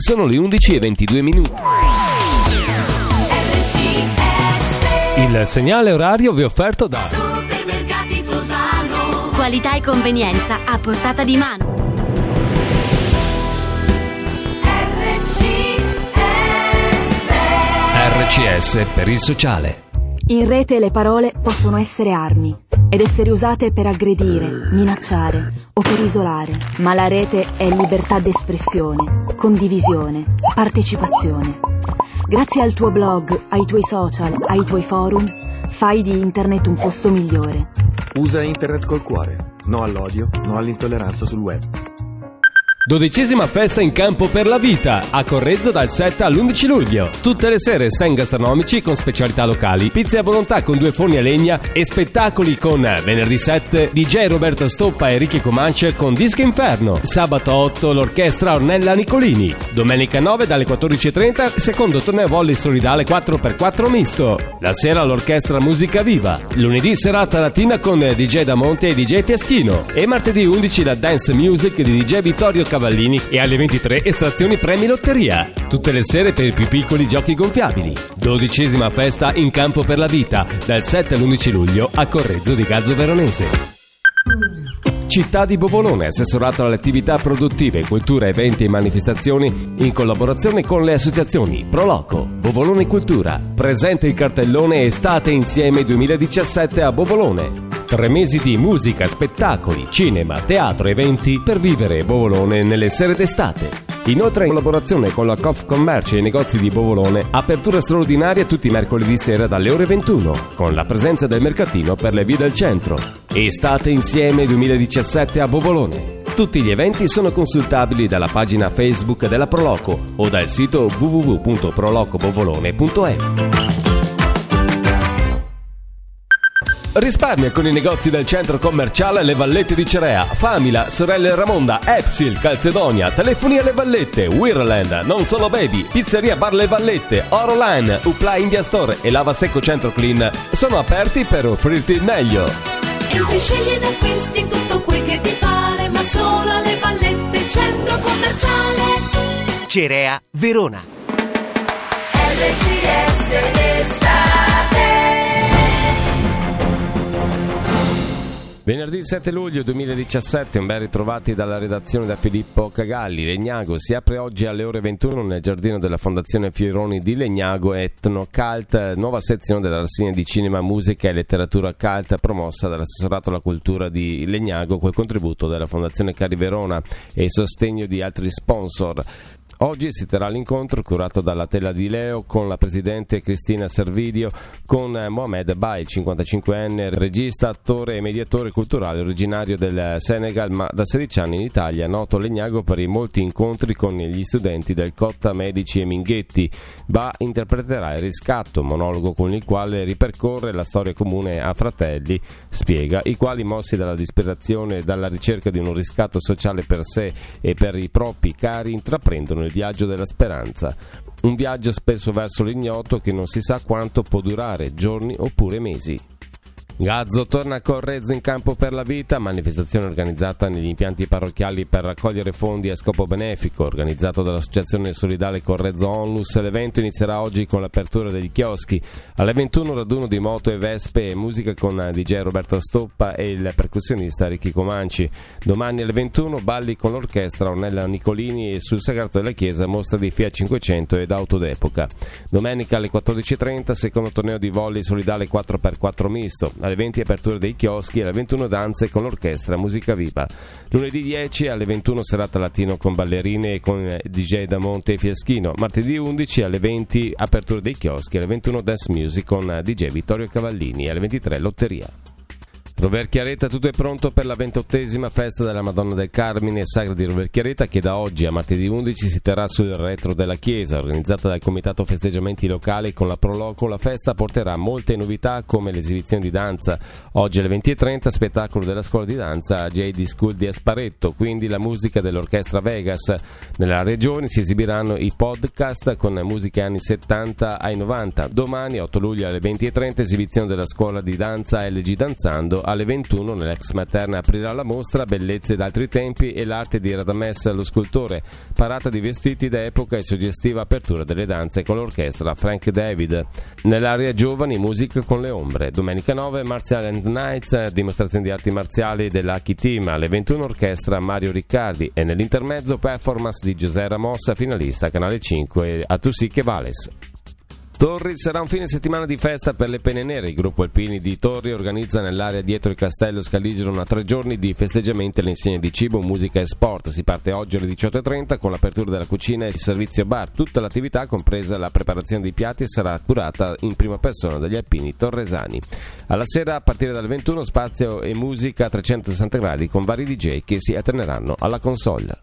Sono le 11:22. Il segnale orario vi è offerto da Supermercati Tosano. Qualità e convenienza a portata di mano. RCS per il sociale. In rete le parole possono essere armi ed essere usate per aggredire, minacciare o per isolare, ma la rete è libertà d'espressione, condivisione, partecipazione. Grazie al tuo blog, ai tuoi social, ai tuoi forum, fai di internet un posto migliore. Usa internet col cuore, no all'odio, no all'intolleranza sul web. 12ª festa in campo per la vita a Correzzo dal 7 all'11 luglio. Tutte le sere stand gastronomici con specialità locali, pizze a volontà con 2 forni a legna e spettacoli con venerdì 7 DJ Roberto Stoppa e Ricky Comanche con Disco Inferno. Sabato 8 l'orchestra Ornella Nicolini. Domenica 9 dalle 14:30 secondo torneo volley solidale 4x4 misto. La sera l'orchestra Musica Viva. Lunedì serata latina con DJ Damonte e DJ Fiaschino. E martedì 11 la dance music di DJ Vittorio Cavallini e alle 23 estrazioni premi lotteria. Tutte le sere per i più piccoli giochi gonfiabili. 12ª festa in campo per la vita dal 7 all'11 luglio a Correzzo di Gazzo Veronese. Città di Bovolone, assessorato alle attività produttive, cultura, eventi e manifestazioni in collaborazione con le associazioni Proloco, Bovolone Cultura. Presente il cartellone Estate Insieme 2017 a Bovolone. 3 mesi di musica, spettacoli, cinema, teatro, eventi per vivere Bovolone nelle sere d'estate. Inoltre in collaborazione con la Confcommercio e i negozi di Bovolone, apertura straordinaria tutti i mercoledì sera dalle ore 21, con la presenza del mercatino per le vie del centro. Estate Insieme 2017 a Bovolone. Tutti gli eventi sono consultabili dalla pagina Facebook della Proloco o dal sito www.prolocobovolone.eu. Risparmia con i negozi del centro commerciale Le Vallette di Cerea, Famila, Sorelle Ramonda, Epsil, Calzedonia, Telefoni alle Vallette, Wirland, Non Solo Baby, Pizzeria Bar Le Vallette, Oroline, Upla India Store e Lava Secco Centro Clean sono aperti per offrirti il meglio. Entri, scegli ed acquisti tutto quel che ti pare, ma solo alle Vallette, centro commerciale Cerea, Verona. RCS d'estate. Venerdì 7 luglio 2017, un ben ritrovati dalla redazione da Filippo Cagalli. Legnago si apre oggi alle ore 21 nel giardino della Fondazione Fioroni di Legnago Etno Cult, nuova sezione della rassegna di cinema, musica e letteratura cult promossa dall'assessorato alla cultura di Legnago col contributo della Fondazione Cari Verona e il sostegno di altri sponsor. Oggi si terrà l'incontro curato dalla Tela di Leo con la presidente Cristina Servidio, con Mohamed Bai, 55enne, regista, attore e mediatore culturale originario del Senegal, ma da 16 anni in Italia, noto Legnago per i molti incontri con gli studenti del Cotta, Medici e Minghetti. Ba interpreterà Il riscatto, monologo con il quale ripercorre la storia comune a fratelli, spiega, i quali mossi dalla disperazione e dalla ricerca di un riscatto sociale per sé e per i propri cari intraprendono il viaggio della speranza, un viaggio spesso verso l'ignoto che non si sa quanto può durare, giorni oppure mesi. Gazzo torna a Correzzo in campo per la vita, manifestazione organizzata negli impianti parrocchiali per raccogliere fondi a scopo benefico, organizzato dall'Associazione Solidale Correzzo Onlus. L'evento inizierà oggi con l'apertura degli chioschi, alle 21 raduno di moto e vespe e musica con DJ Roberto Stoppa e il percussionista Ricky Comanci. Domani alle 21 balli con l'orchestra Ornella Nicolini e sul Sagrato della Chiesa mostra di Fiat 500 ed auto d'epoca. Domenica alle 14:30 secondo torneo di volley solidale 4x4 misto. Alle 20 aperture dei chioschi e alle 21 danze con l'orchestra Musica Viva. Lunedì 10 alle 21 serata latino con ballerine e con DJ Damonte e Fiaschino. Martedì 11 alle 20 aperture dei chioschi e alle 21 dance music con DJ Vittorio Cavallini e alle 23 lotteria. Roverchiareta, tutto è pronto per la 28ª festa della Madonna del Carmine Sagra di Roverchiareta, che da oggi a martedì 11 si terrà sul retro della chiesa. Organizzata dal Comitato Festeggiamenti Locali con la Proloco, la festa porterà molte novità come l'esibizione di danza. Oggi alle 20:30 spettacolo della scuola di danza JD School di Asparetto, quindi la musica dell'orchestra Vegas. Nella regione si esibiranno i podcast con musiche anni 70 ai 90. Domani 8 luglio alle 20:30 esibizione della scuola di danza LG Danzando alle 21 nell'ex Materna aprirà la mostra Bellezze d'altri tempi e l'arte di Radames lo scultore, parata di vestiti d'epoca e suggestiva apertura delle danze con l'orchestra Frank David. Nell'area giovani musica con le ombre. Domenica 9 Martial and Nights, dimostrazione di arti marziali dell'Aki Team, alle 21 orchestra Mario Riccardi e nell'intermezzo performance di Giuseppe Ramossa, finalista Canale 5 a Tu sì che vales. Torri sarà un fine settimana di festa per le penne nere. Il gruppo Alpini di Torri organizza nell'area dietro il Castello Scaligero 3 giorni di festeggiamenti all'insegna di cibo, musica e sport. Si parte oggi alle 18:30 con l'apertura della cucina e il servizio bar. Tutta l'attività, compresa la preparazione dei piatti, sarà curata in prima persona dagli alpini torresani. Alla sera, a partire dalle 21, spazio e musica a 360 gradi con vari DJ che si alterneranno alla console.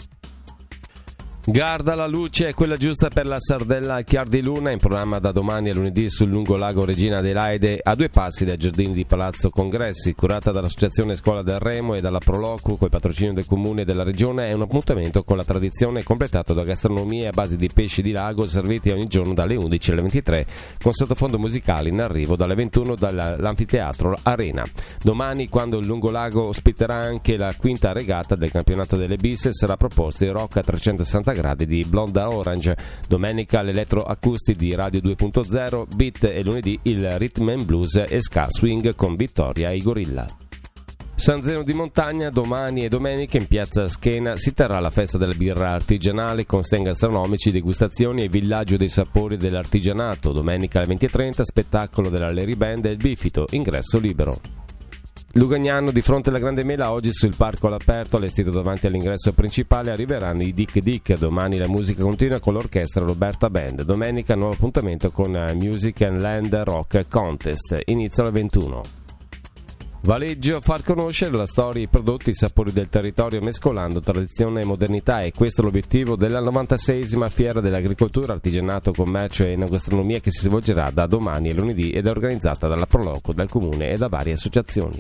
Garda la luce è quella giusta per la sardella al Chiar di Luna, in programma da domani a lunedì sul lungolago Regina Adelaide, a 2 passi dai giardini di Palazzo Congressi, curata dall'Associazione Scuola del Remo e dalla Proloco col patrocinio del Comune e della Regione. È un appuntamento con la tradizione completato da gastronomie a base di pesci di lago serviti ogni giorno dalle 11 alle 23 con sottofondo musicale in arrivo dalle 21 dall'Anfiteatro Arena. Domani, quando il lungolago ospiterà anche la quinta regata del campionato delle bis, sarà proposto il rock a 360 gradi di Blonda Orange. Domenica l'elettroacusti di Radio 2.0, beat, e lunedì il rhythm and blues e ska swing con Vittoria e i Gorilla. San Zeno di Montagna, domani e domenica in piazza Schena si terrà la festa della birra artigianale con stand gastronomici, degustazioni e villaggio dei sapori dell'artigianato. Domenica alle 20:30 spettacolo della Larry Band e il Bifito, ingresso libero. Lugagnano, di fronte alla Grande Mela, oggi sul parco all'aperto, allestito davanti all'ingresso principale, arriveranno i Dick Dick. Domani la musica continua con l'orchestra Roberta Band. Domenica nuovo appuntamento con Music and Land Rock Contest, inizio alle 21. Valeggio, far conoscere la storia, i prodotti, i sapori del territorio mescolando tradizione e modernità, e questo è l'obiettivo della 96esima Fiera dell'Agricoltura, Artigianato, Commercio e Enogastronomia che si svolgerà da domani e lunedì ed è organizzata dalla Proloco, dal Comune e da varie associazioni.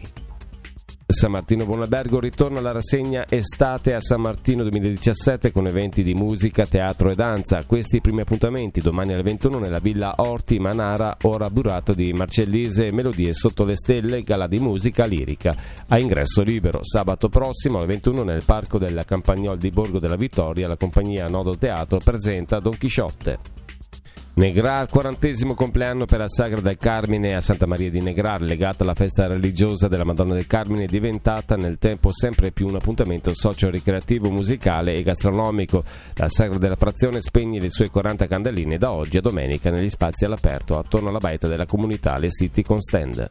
San Martino Buonabergo ritorna alla rassegna Estate a San Martino 2017 con eventi di musica, teatro e danza. Questi i primi appuntamenti: domani alle 21 nella Villa Orti Manara, ora burato di Marcellise, Melodie sotto le stelle, gala di musica lirica a ingresso libero. Sabato prossimo alle 21 nel Parco della Campagnol di Borgo della Vittoria la compagnia Nodo Teatro presenta Don Chisciotte. Negrar, 40° compleanno per la Sagra del Carmine a Santa Maria di Negrar, legata alla festa religiosa della Madonna del Carmine, è diventata nel tempo sempre più un appuntamento socio-ricreativo, musicale e gastronomico. La Sagra della Frazione spegne le sue 40 candeline da oggi a domenica negli spazi all'aperto attorno alla baita della comunità allestiti con stand.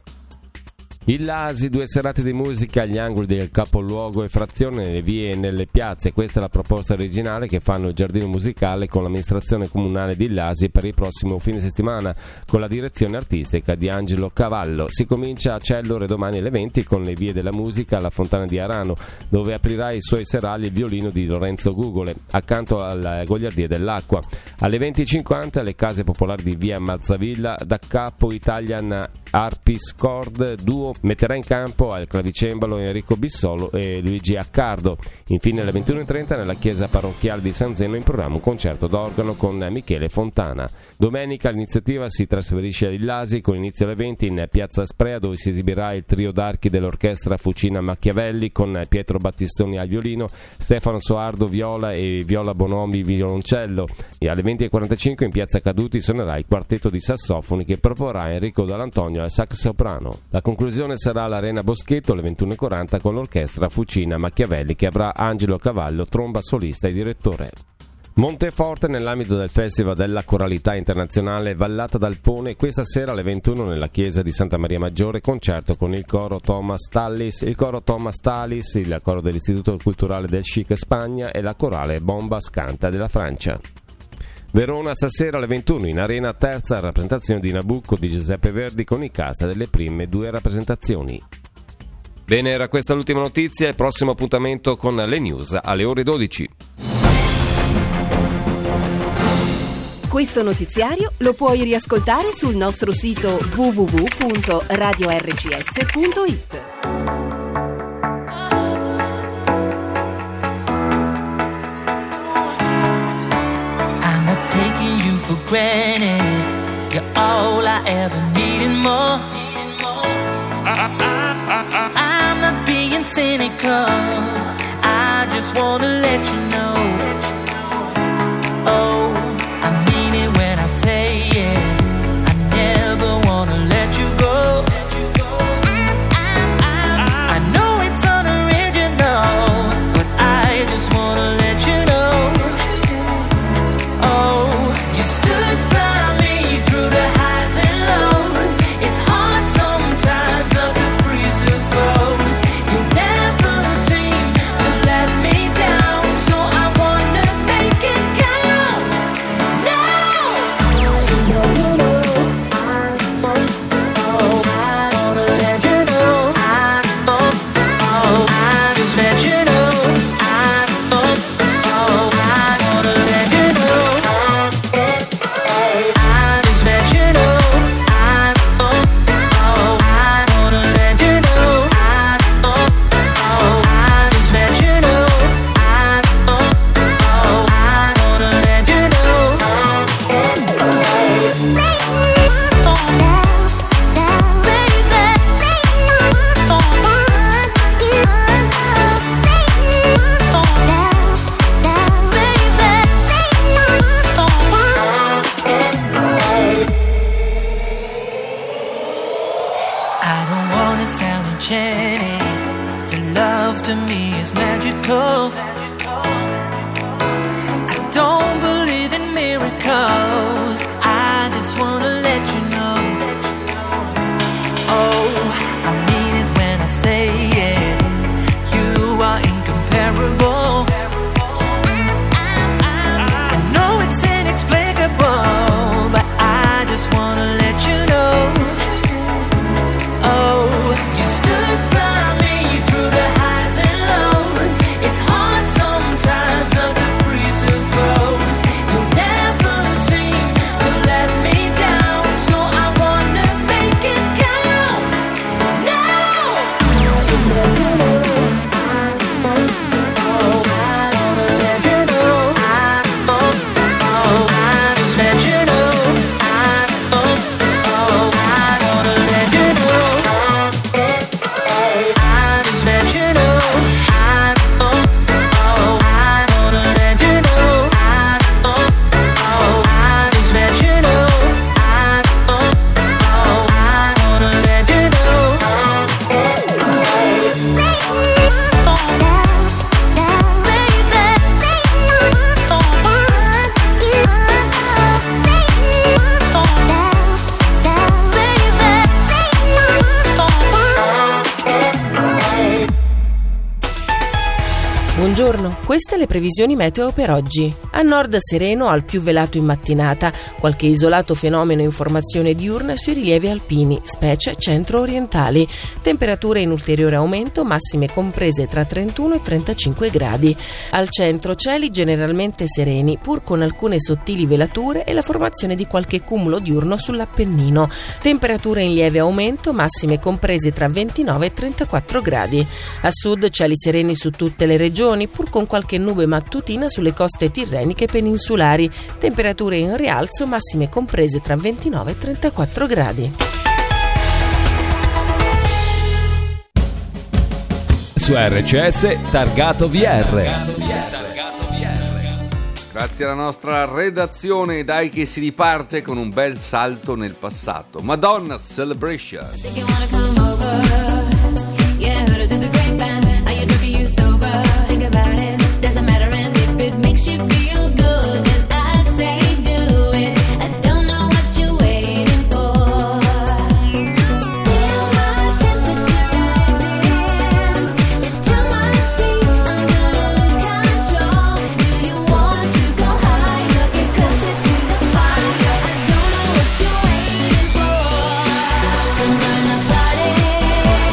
Il Lasi, 2 serate di musica agli angoli del capoluogo e Frazione, nelle vie e nelle piazze. Questa è la proposta originale che fanno il giardino musicale con l'amministrazione comunale di Lasi per il prossimo fine settimana, con la direzione artistica di Angelo Cavallo. Si comincia a Cellore domani alle 20 con le vie della musica alla Fontana di Arano, dove aprirà i suoi serali il violino di Lorenzo Gugole, accanto al Goliardier dell'Acqua. Alle 20:50 le case popolari di via Mazzavilla, da capo Italian Harpsichord Duo metterà in campo al clavicembalo Enrico Bissolo e Luigi Accardo. Infine alle 21:30 nella chiesa parrocchiale di San Zeno in programma un concerto d'organo con Michele Fontana. Domenica l'iniziativa si trasferisce a Illasi con inizio alle 20 in piazza Sprea, dove si esibirà il trio d'archi dell'orchestra Fucina Machiavelli con Pietro Battistoni al violino, Stefano Soardo viola e Viola Bonomi violoncello. E alle 20:45 in piazza Caduti suonerà il quartetto di sassofoni che proporrà Enrico Dall'Antonio al sax soprano. La conclusione sarà all'Arena Boschetto alle 21:40 con l'orchestra Fucina Machiavelli che avrà Angelo Cavallo, tromba solista e direttore. Monteforte, nell'ambito del Festival della Coralità Internazionale Vallata d'Alpone, questa sera alle 21 nella chiesa di Santa Maria Maggiore concerto con il coro Thomas Tallis, il coro dell'Istituto Culturale del Chic Spagna e la corale Bombas Canta della Francia. Verona stasera alle 21 in Arena, terza rappresentazione di Nabucco di Giuseppe Verdi con i cast delle prime 2 rappresentazioni. Bene, era questa l'ultima notizia, il prossimo appuntamento con le news alle ore 12. Questo notiziario lo puoi riascoltare sul nostro sito www.radiorcs.it. Taking you for granted, you're all I ever needed more. I cynical. I just wanna let you know. Oh, I mean it when I say it. I never wanna let you go. I know it's unoriginal, but I just wanna let you know. Oh, you stood by me through the highs and lows. It's hard sometimes not to presuppose. You never seem to let me down, so I wanna make it count. Now, oh, I wanna let you know. I just let you know. I wanna let you know. I just let you know. I wanna let you know. I just let you know. I wanna let you know. I don't wanna sound enchanted. Your love to me is magical. I don't believe in miracles. I just wanna let you know. Oh, I mean it when I say it. You are incomparable. I know it's inexplicable, but I just wanna let you know. Oh, you stood by me through the highs and lows. It's hard sometimes not to presuppose. You never seem to let me down, so I wanna make it count. Now, oh, I wanna let you know. I just let you know. I wanna let you know. I just let you know. I wanna let you know. I just let you know. I wanna let you know. Buongiorno, queste le previsioni meteo per oggi. A nord sereno, al più velato in mattinata, qualche isolato fenomeno in formazione diurna sui rilievi alpini, specie centro-orientali. Temperature in ulteriore aumento, massime comprese tra 31 e 35 gradi. Al centro cieli generalmente sereni, pur con alcune sottili velature e la formazione di qualche cumulo diurno sull'Appennino. Temperature in lieve aumento, massime comprese tra 29 e 34 gradi. A sud cieli sereni su tutte le regioni, pur con qualche nube mattutina sulle coste tirreniche e peninsulari. Temperature in rialzo, massime comprese tra 29 e 34 gradi. Su RCS Targato VR. Grazie alla nostra redazione, dai che si riparte con un bel salto nel passato. Madonna Celebration. Party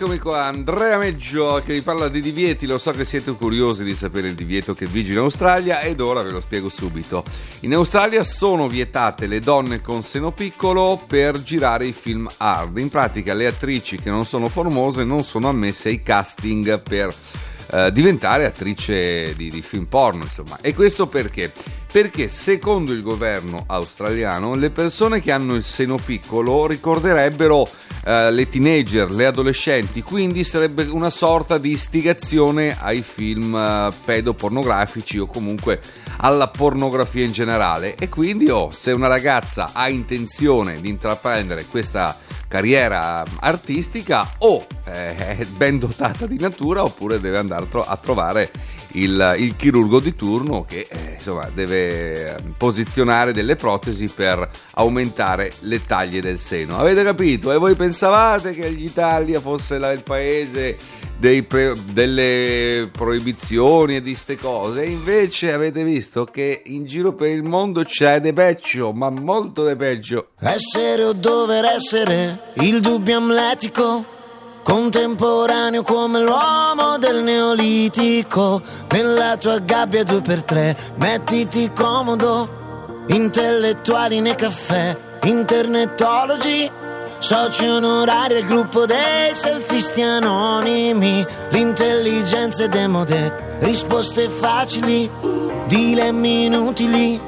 eccomi qua, Andrea Meggio che vi parla di divieti. Lo so che siete curiosi di sapere il divieto che vige in Australia ed ora ve lo spiego subito. In Australia sono vietate le donne con seno piccolo per girare i film hard. In pratica le attrici che non sono formose non sono ammesse ai casting per diventare attrice di film porno, insomma. E questo perché? Perché secondo il governo australiano le persone che hanno il seno piccolo ricorderebbero le teenager, le adolescenti, quindi sarebbe una sorta di istigazione ai film pedopornografici o comunque alla pornografia in generale. E quindi se una ragazza ha intenzione di intraprendere questa carriera artistica o è ben dotata di natura oppure deve andare a trovare il chirurgo di turno che insomma deve posizionare delle protesi per aumentare le taglie del seno. Avete capito? E voi pensavate che l'Italia fosse il paese delle proibizioni e di ste cose, e invece avete visto che in giro per il mondo c'è de peggio, ma molto de peggio. Essere o dover essere, il dubbio amletico, contemporaneo come l'uomo del Neolitico. Nella tua gabbia 2x3, mettiti comodo, intellettuali nei caffè, internetologi, soci onorari al gruppo dei selfisti anonimi. L'intelligenza è demode, risposte facili, dilemmi inutili.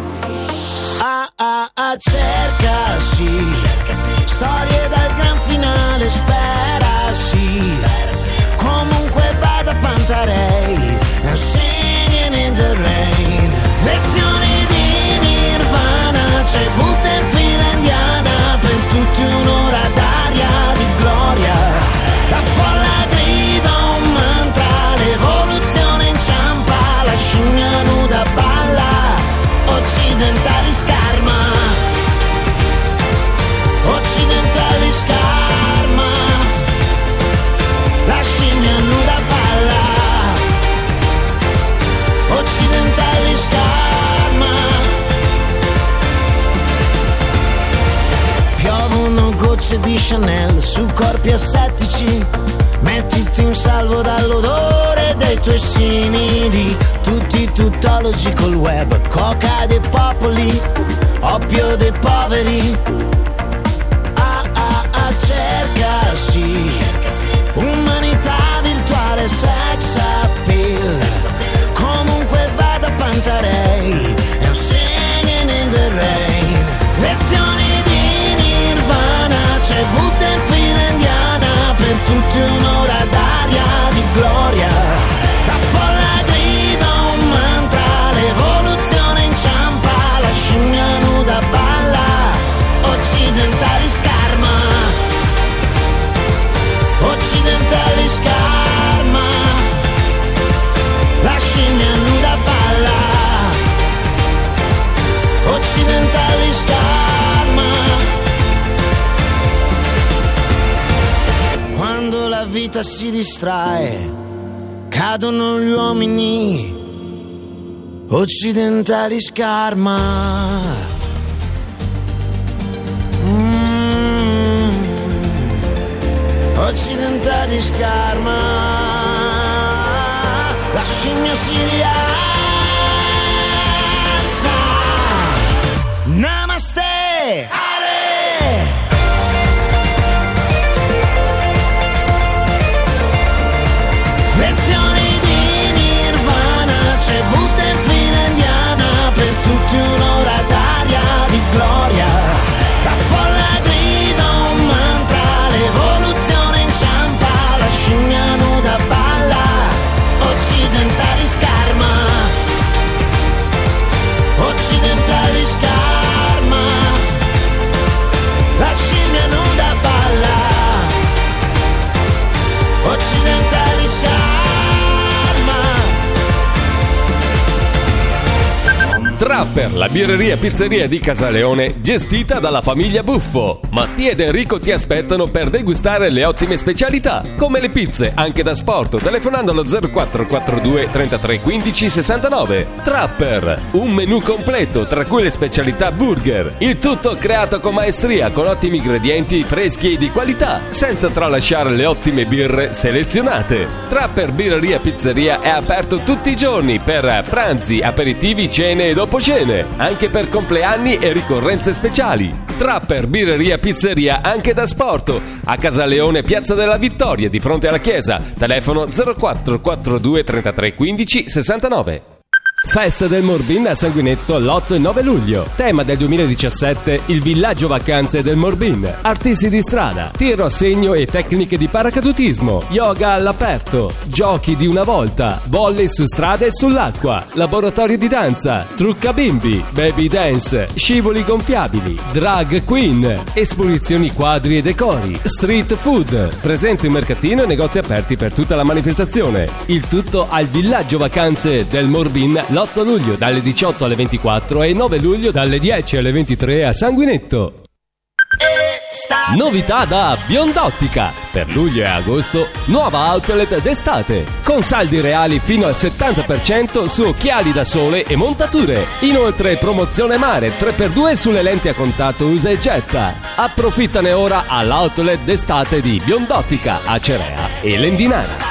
Cercasi, storie dal gran finale, sperasi. Comunque vada Pantarei, I'm singing in the rain. Lezioni di Nirvana, c'è Buddha in fila indiana, per tutti un'ora d'aria di gloria. La folla grida un mantra, l'evoluzione inciampa, la scimmia nuda balla, occidentali scarma, occidentali scarma, la scimmia nuda balla, occidentali scarma. Piovono gocce di Chanel su corpi assettici, mettiti in salvo dall'odore dei tuoi simili. Tutti tuttologi col web, coca dei popoli, oppio dei poveri. Cercasi, umanità virtuale, sex appeal. Comunque vada Pantarei, I'm singing in the rain. Lezioni di Nirvana, c'è Buddha in fila indiana, per tutti un'ora d'aria di gloria. La folla grida un mantra, l'evoluzione inciampa, la scimmia nuda balla, occidentali scarma, occidentali scarma, la scimmia nuda balla, occidentali scarma. Quando la vita si distrae, cadono gli uomini, occidentali scarma. Occidentali scarma, la scimmia si rialza. Namaste, Ale. Lezioni di Nirvana, c'è Buddha in fila indiana, per tutti un'ora d'aria di gloria. La folla grida un mantra, l'evoluzione inciampa, la scimmia nuda balla, occidentali scarma, Trapper, la birreria pizzeria di Casaleone, gestita dalla famiglia Buffo. Mattia ed Enrico ti aspettano per degustare le ottime specialità, come le pizze, anche da sport, telefonando allo 0442 33 15 69. Trapper, un menù completo, tra cui le specialità burger. Il tutto creato con maestria, con ottimi ingredienti freschi e di qualità, senza tralasciare le ottime birre selezionate. Trapper Birreria Pizzeria è aperto tutti i giorni per pranzi, aperitivi, cene e dopo cene, anche per compleanni e ricorrenze speciali. Trapper Birreria Pizzeria anche da sport, a Casaleone, Piazza della Vittoria, di fronte alla chiesa. Telefono 0442 33 15 69. Festa del Morbin a Sanguinetto l'8 e 9 luglio. Tema del 2017: il villaggio vacanze del Morbin. Artisti di strada, tiro a segno e tecniche di paracadutismo, yoga all'aperto, giochi di una volta, volley su strada e sull'acqua, laboratorio di danza, trucca bimbi, baby dance, scivoli gonfiabili, drag queen, esposizioni quadri e decori, street food, presente un mercatino e negozi aperti per tutta la manifestazione. Il tutto al villaggio vacanze del Morbin l'8 luglio dalle 18 alle 24 e 9 luglio dalle 10 alle 23 a Sanguinetto. Novità da Biondottica. Per luglio e agosto, nuova outlet d'estate, con saldi reali fino al 70% su occhiali da sole e montature. Inoltre promozione mare 3x2 sulle lenti a contatto usa e getta. Approfittane ora all'outlet d'estate di Biondottica a Cerea e Lendinara.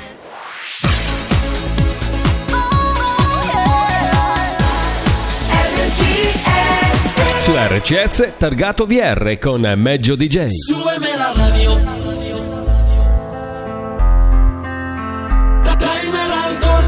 Su RCS Targato VR con Meggio DJ. Súbeme la radio. Tráeme el alcohol.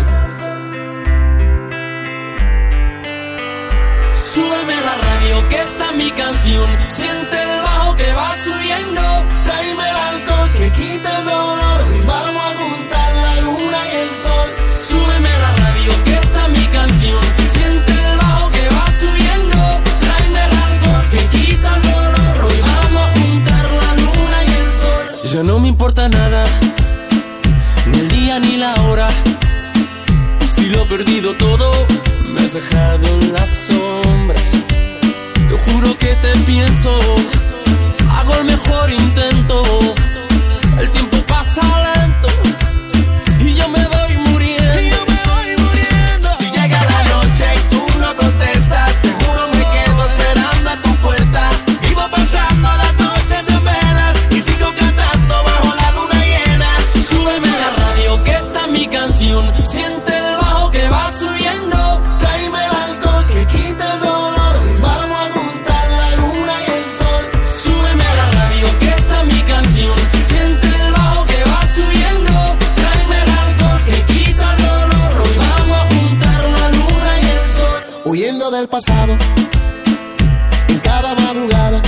Súbeme la radio, que esta es mi canción. Siente el bajo que va subiendo. Tráeme el alcohol que quita el dolor. Y vamos a juntar la luna y el sol. Súbeme la radio, que esta es mi canción. Siente el bajo que va subiendo. Tráeme el alcohol que quita el dolor. Hoy vamos a juntar la luna y el sol. Ya no me importa nada, ni el día ni la hora. Si lo he perdido todo, me has dejado en las sombras. Te juro que te pienso, hago el mejor intento. El tiempo pasa lento y yo me voy muriendo. Si llega la noche y tú no contestas, seguro me quedo esperando a tu puerta. Vivo pasando las noches en velas y sigo cantando bajo la luna llena. Súbeme la radio, que esta es mi canción. Siente el bajo que va subiendo. Tráeme el alcohol que quita el dolor. Y vamos a juntar la luna y el sol. Súbeme la radio, que esta es mi canción. Siente el bajo que va subiendo. Tráeme el alcohol que quita el dolor. Hoy vamos a juntar la luna y el sol. Huyendo del pasado, en cada madrugada,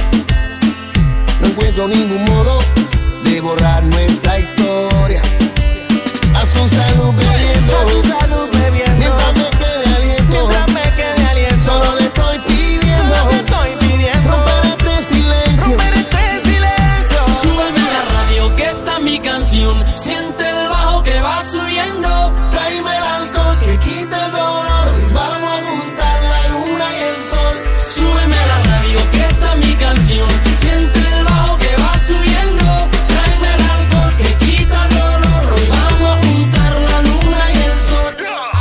no encuentro ningún modo de borrar nuestra historia. Haz un salud bebiendo, mientras me quede aliento, solo le estoy pidiendo, romper este silencio. Súbeme la radio, que esta es mi canción. Siente el bajo que va subiendo. Tráeme el alcohol que quita el dolor. Y vamos a juntar la luna y el sol. Súbeme la radio, que esta es mi canción. Siente el bajo que va subiendo. Tráeme el alcohol que quita el dolor. Hoy vamos a juntar la luna y el sol.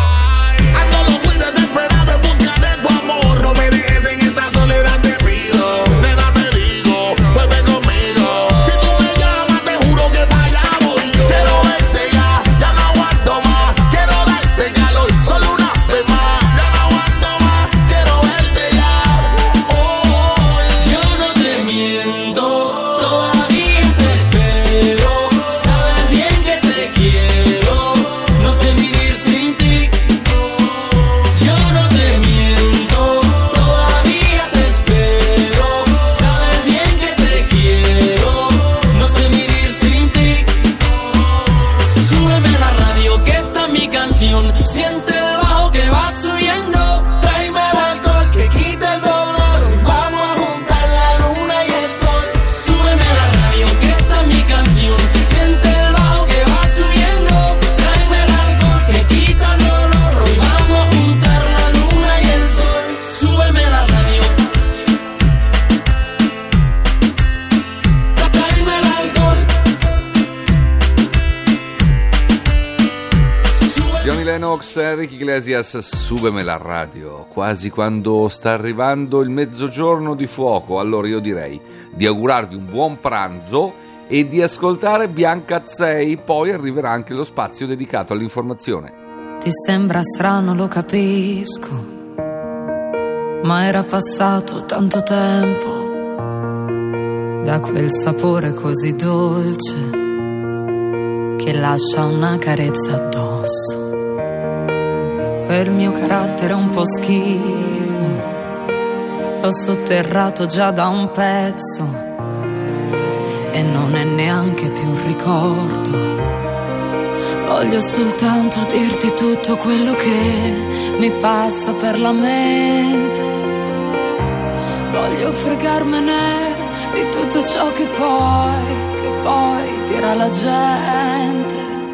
Lennox, Enrique Iglesias, súbeme la radio, quasi quando sta arrivando il mezzogiorno di fuoco. Allora io direi di augurarvi un buon pranzo e di ascoltare Bianca Azzei, poi arriverà anche lo spazio dedicato all'informazione. Ti sembra strano, lo capisco, ma era passato tanto tempo da quel sapore così dolce che lascia una carezza addosso. Quel mio carattere un po' schivo l'ho sotterrato già da un pezzo e non è neanche più un ricordo. Voglio soltanto dirti tutto quello che mi passa per la mente. Voglio fregarmene di tutto ciò che poi dirà la gente.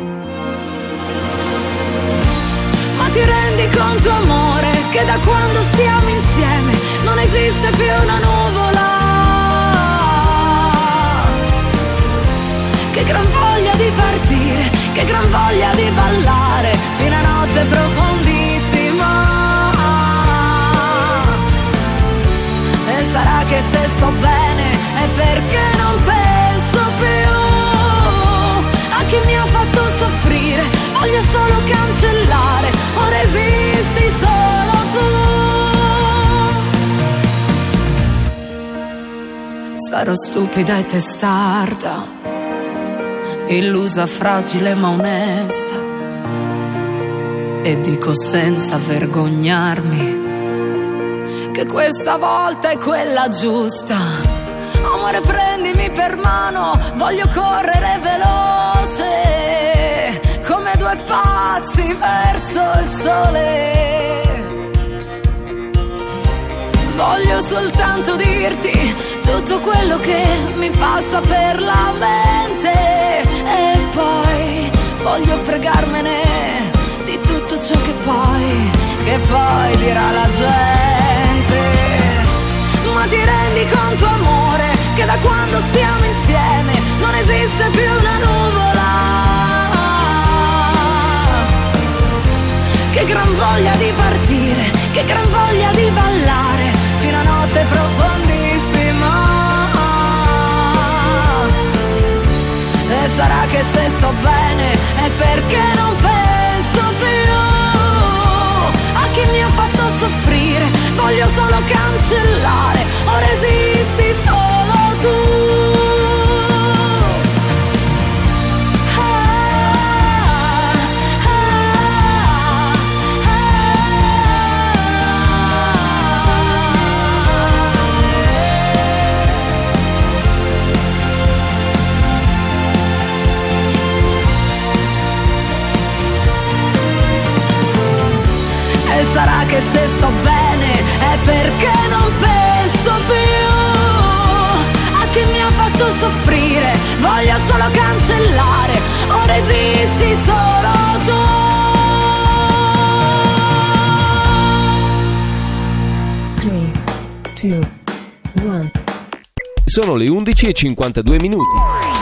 Ma ti rendi conto, amore, che da quando stiamo insieme non esiste più una nuvola? Che gran voglia di partire, che gran voglia di ballare fino a notte profondissima. E sarà che se sto bene è perché non penso più a chi mi ha fatto soffrire. Voglio solo cancellare, ora esisti solo tu. Sarò stupida e testarda, illusa, fragile ma onesta, e dico senza vergognarmi che questa volta è quella giusta. Amore, prendimi per mano, voglio correre veloce come due pazzi verso il sole. Voglio soltanto dirti tutto quello che mi passa per la mente e poi voglio fregarmene di tutto ciò che poi dirà la gente. Ma ti rendi conto, amore, che da quando stiamo insieme non esiste più una nuvola? Che gran voglia di partire, che gran voglia di ballare fino a notte profondissima. E sarà che se sto bene è perché non penso più a chi mi ha fatto soffrire. Voglio solo cancellare, ora esisti solo tu. E sarà che se sto bene è perché non penso più a chi mi ha fatto soffrire. Voglio solo cancellare, ora esisti solo tu. Three, two, one. Sono le 11:52 minuti.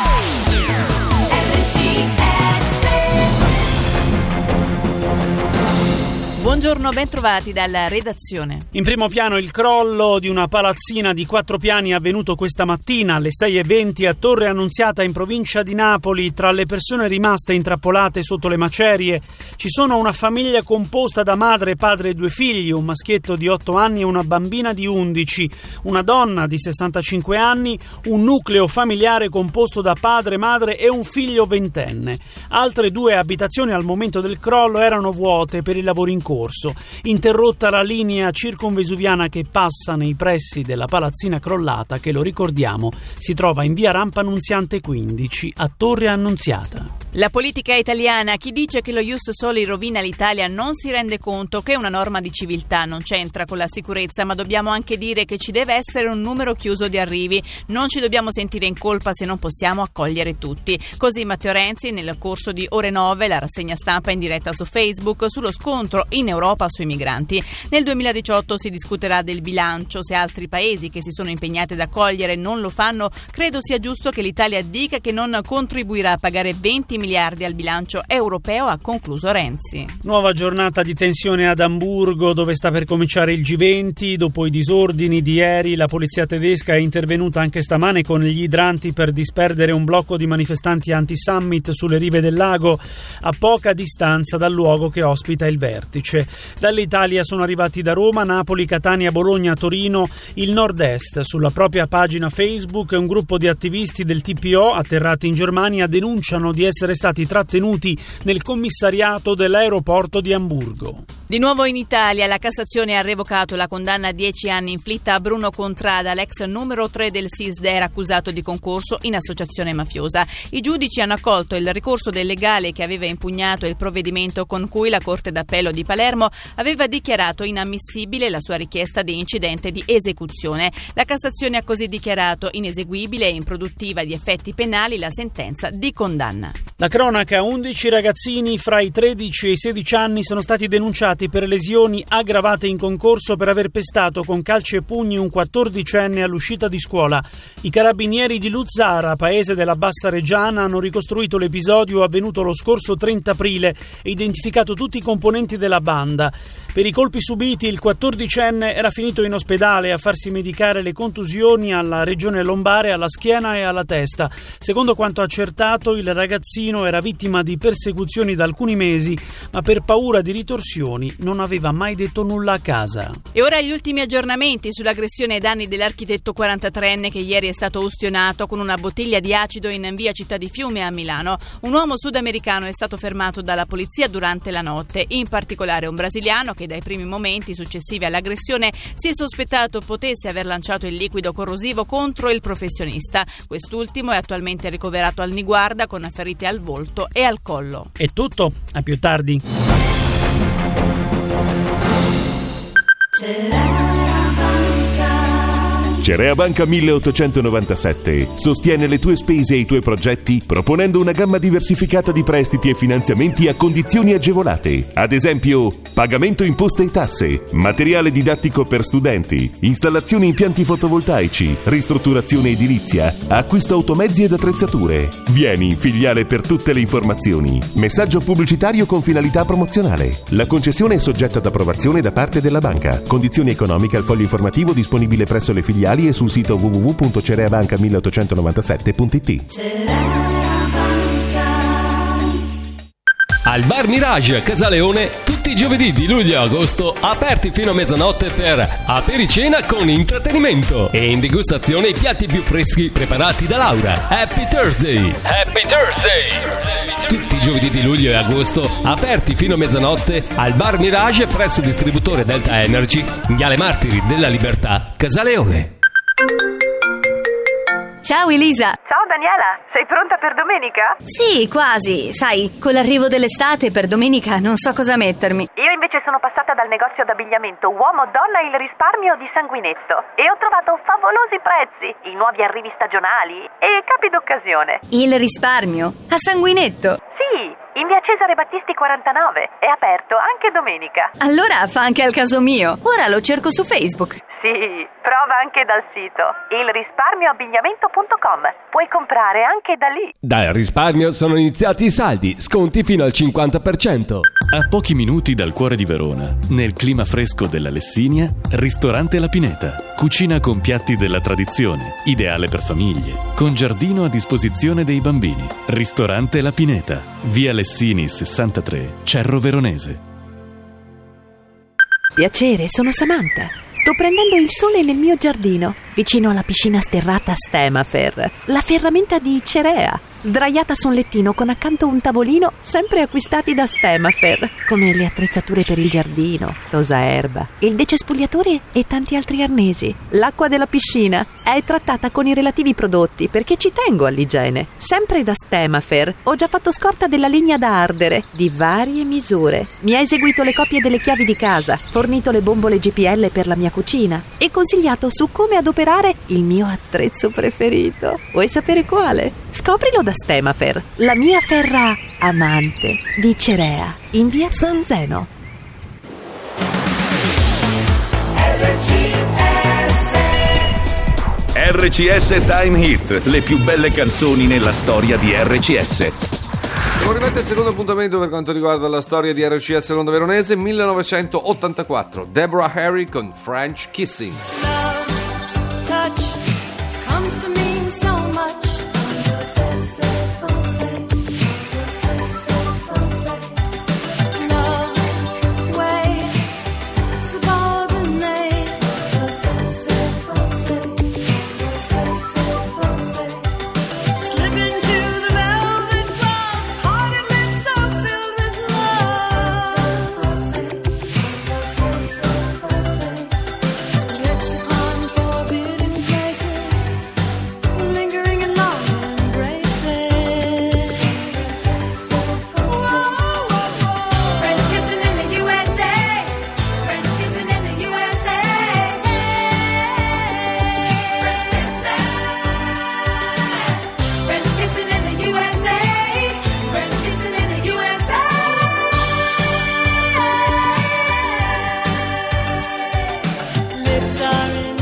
Buongiorno, ben trovati dalla redazione. In primo piano il crollo di una palazzina di 4 piani avvenuto questa mattina alle 6:20 a Torre Annunziata in provincia di Napoli. Tra le persone rimaste intrappolate sotto le macerie ci sono una famiglia composta da madre, padre e 2 figli, un maschietto di 8 anni e una bambina di 11, una donna di 65 anni, un nucleo familiare composto da padre, madre e un figlio 20enne. Altre 2 abitazioni al momento del crollo erano vuote per i lavori in corso. Interrotta la linea circonvesuviana che passa nei pressi della palazzina crollata, che, lo ricordiamo, si trova in via Rampa Annunziante 15 a Torre Annunziata. La politica italiana, chi dice che lo Ius Soli rovina l'Italia non si rende conto che una norma di civiltà non c'entra con la sicurezza, ma dobbiamo anche dire che ci deve essere un numero chiuso di arrivi. Non ci dobbiamo sentire in colpa se non possiamo accogliere tutti. Così Matteo Renzi nel corso di Ore 9, la rassegna stampa in diretta su Facebook, sullo scontro in Europa sui migranti. Nel 2018 si discuterà del bilancio. Se altri paesi che si sono impegnati ad accogliere non lo fanno, credo sia giusto che l'Italia dica che non contribuirà a pagare 20 miliardi al bilancio europeo, ha concluso Renzi. Nuova giornata di tensione ad Amburgo, dove sta per cominciare il G20. Dopo i disordini di ieri, la polizia tedesca è intervenuta anche stamane con gli idranti per disperdere un blocco di manifestanti anti-summit sulle rive del lago, a poca distanza dal luogo che ospita il vertice. Dall'Italia sono arrivati da Roma, Napoli, Catania, Bologna, Torino, il nord-est. Sulla propria pagina Facebook un gruppo di attivisti del TPO atterrati in Germania denunciano di essere stati trattenuti nel commissariato dell'aeroporto di Amburgo. Di nuovo in Italia, la Cassazione ha revocato la condanna a 10 anni inflitta a Bruno Contrada, l'ex numero 3 del SISDER accusato di concorso in associazione mafiosa. I giudici hanno accolto il ricorso del legale che aveva impugnato il provvedimento con cui la Corte d'Appello di Palermo aveva dichiarato inammissibile la sua richiesta di incidente di esecuzione. La Cassazione ha così dichiarato ineseguibile e improduttiva di effetti penali la sentenza di condanna. La cronaca: 11 ragazzini fra i 13 e i 16 anni sono stati denunciati per lesioni aggravate in concorso per aver pestato con calci e pugni un 14enne all'uscita di scuola. I carabinieri di Luzzara, paese della Bassa Reggiana, hanno ricostruito l'episodio avvenuto lo scorso 30 aprile e identificato tutti i componenti della banda. Per i colpi subiti il 14enne era finito in ospedale a farsi medicare le contusioni alla regione lombare, alla schiena e alla testa. Secondo quanto accertato, il ragazzino era vittima di persecuzioni da alcuni mesi, ma per paura di ritorsioni non aveva mai detto nulla a casa. E ora gli ultimi aggiornamenti sull'aggressione ai danni dell'architetto 43enne che ieri è stato ustionato con una bottiglia di acido in via Città di Fiume a Milano. Un uomo sudamericano è stato fermato dalla polizia durante la notte, in particolare un brasiliano che dai primi momenti successivi all'aggressione si è sospettato potesse aver lanciato il liquido corrosivo contro il professionista. Quest'ultimo è attualmente ricoverato al Niguarda con ferite al volto e al collo. È tutto, a più tardi. Cerea Banca 1897 sostiene le tue spese e i tuoi progetti proponendo una gamma diversificata di prestiti e finanziamenti a condizioni agevolate. Ad esempio, pagamento imposte e tasse, materiale didattico per studenti, installazioni impianti fotovoltaici, ristrutturazione edilizia, acquisto automezzi ed attrezzature. Vieni in filiale per tutte le informazioni. Messaggio pubblicitario con finalità promozionale. La concessione è soggetta ad approvazione da parte della banca. Condizioni economiche al foglio informativo disponibile presso le filiali e sul sito www.cereabanca1897.it. Al Bar Mirage Casaleone tutti i giovedì di luglio e agosto aperti fino a mezzanotte per apericena con intrattenimento e in degustazione i piatti più freschi preparati da Laura. Happy Thursday! Happy Thursday! Tutti i giovedì di luglio e agosto aperti fino a mezzanotte al Bar Mirage presso il distributore Delta Energy, Viale Martiri della Libertà, Casaleone. Ciao Elisa! Ciao Daniela, sei pronta per domenica? Sì, quasi. Sai, con l'arrivo dell'estate per domenica non so cosa mettermi. Io invece sono passata dal negozio d'abbigliamento Uomo-Donna Il Risparmio di Sanguinetto e ho trovato favolosi prezzi, i nuovi arrivi stagionali e capi d'occasione. Il risparmio? A Sanguinetto? Sì, in via Cesare Battisti 49, è aperto anche domenica. Allora fa anche al caso mio. Ora lo cerco su Facebook. Sì, prova anche dal sito ilrisparmioabbigliamento.com. Puoi comprare anche da lì. Dal risparmio sono iniziati i saldi, sconti fino al 50%. A pochi minuti dal cuore di Verona, nel clima fresco della Lessinia, ristorante La Pineta. Cucina con piatti della tradizione, ideale per famiglie, con giardino a disposizione dei bambini. Ristorante La Pineta, via Lessini 63, Cerro Veronese. Piacere, sono Samantha. Sto prendendo il sole nel mio giardino, vicino alla piscina sterrata Stemafer, la ferramenta di Cerea, sdraiata su un lettino con accanto un tavolino, sempre acquistati da Stemafer, come le attrezzature per il giardino, tosa erba, il decespugliatore e tanti altri arnesi. L'acqua della piscina è trattata con i relativi prodotti perché ci tengo all'igiene. Sempre da Stemafer ho già fatto scorta della legna da ardere, di varie misure. Mi ha eseguito le copie delle chiavi di casa, fornito le bombole GPL per la mia cucina e consigliato su come adoperare il mio attrezzo preferito. Vuoi sapere quale? Scoprilo da Stemafer, la mia ferra amante di Cerea, in via San Zeno. RCS Time Hit, le più belle canzoni nella storia di RCS. Arrivate al secondo appuntamento per quanto riguarda la storia di RCS Londra Veronese, 1984. Deborah Harry con French Kissing. Touch comes to mean so much. Love's way, subordinate. Slip into the velvet glove, heart and lips so filled with love. Lips upon forbidden places, lingering in long embraces. French kissing in the USA. French kissing in the USA. French kissing in the USA. French kissing in the USA. Lips are in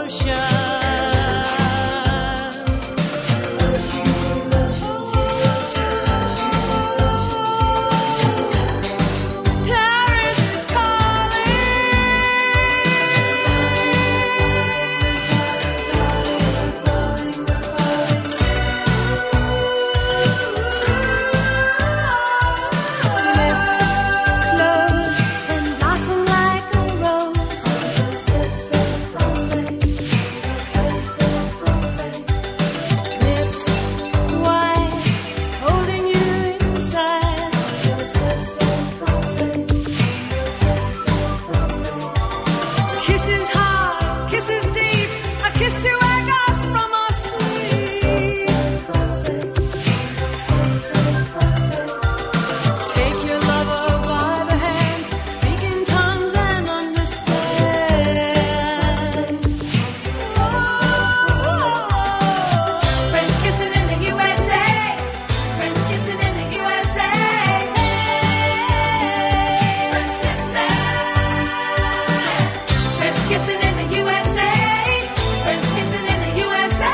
motion. Paris is Lips close and blossom like a rose. Lips white, holding you inside. Kisses hard, kisses deep, a kiss to wake us from our sleep. Take your lover by the hand, speak in tongues and understand. French kissing in the USA. French kissing in the USA. French kissing. French kissing in the USA. French kissing in the USA.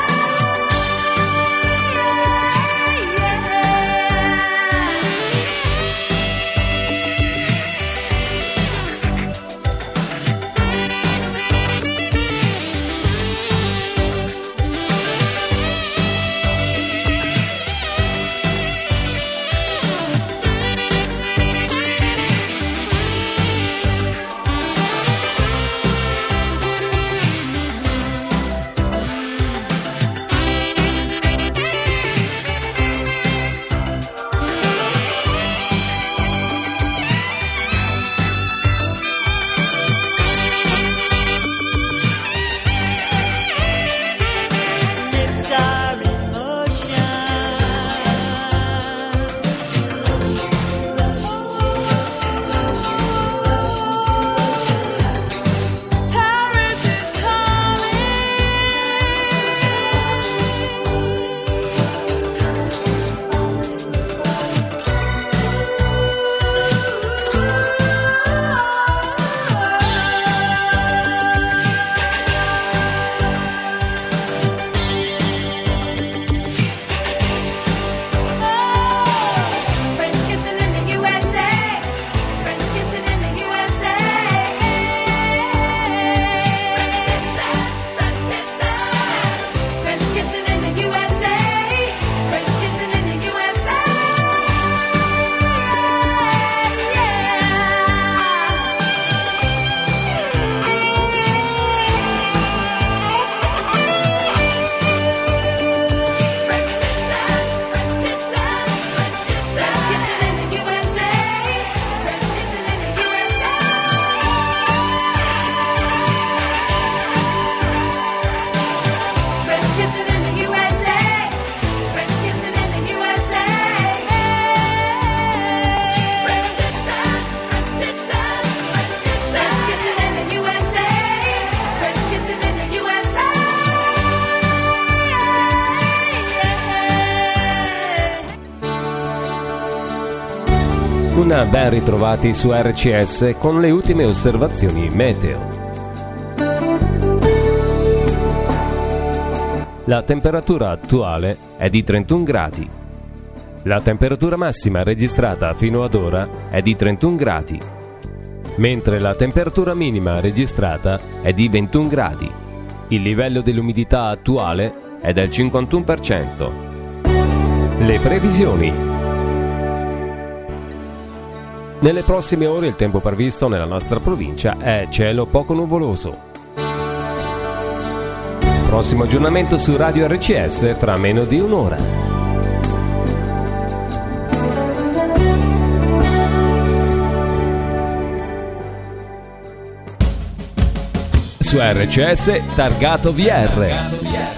Lips are in motion. Paris is French kissing in the USA. French kissing in the USA. French kissing. French kissing in the USA. French kissing in the USA. French kissing in the USA. French kissing in the USA. French kissing in the USA. French kissing in the USA. French kissing in the USA. French kissing in the USA. Una ben ritrovati su RCS con le ultime osservazioni meteo. La temperatura attuale è di 31 gradi. La temperatura massima registrata fino ad ora è di 31 gradi, mentre la temperatura minima registrata è di 21 gradi. Il livello dell'umidità attuale è del 51%. Le previsioni. Nelle prossime ore il tempo previsto nella nostra provincia è cielo poco nuvoloso. Prossimo aggiornamento su Radio RCS fra meno di un'ora. Su RCS Targato VR.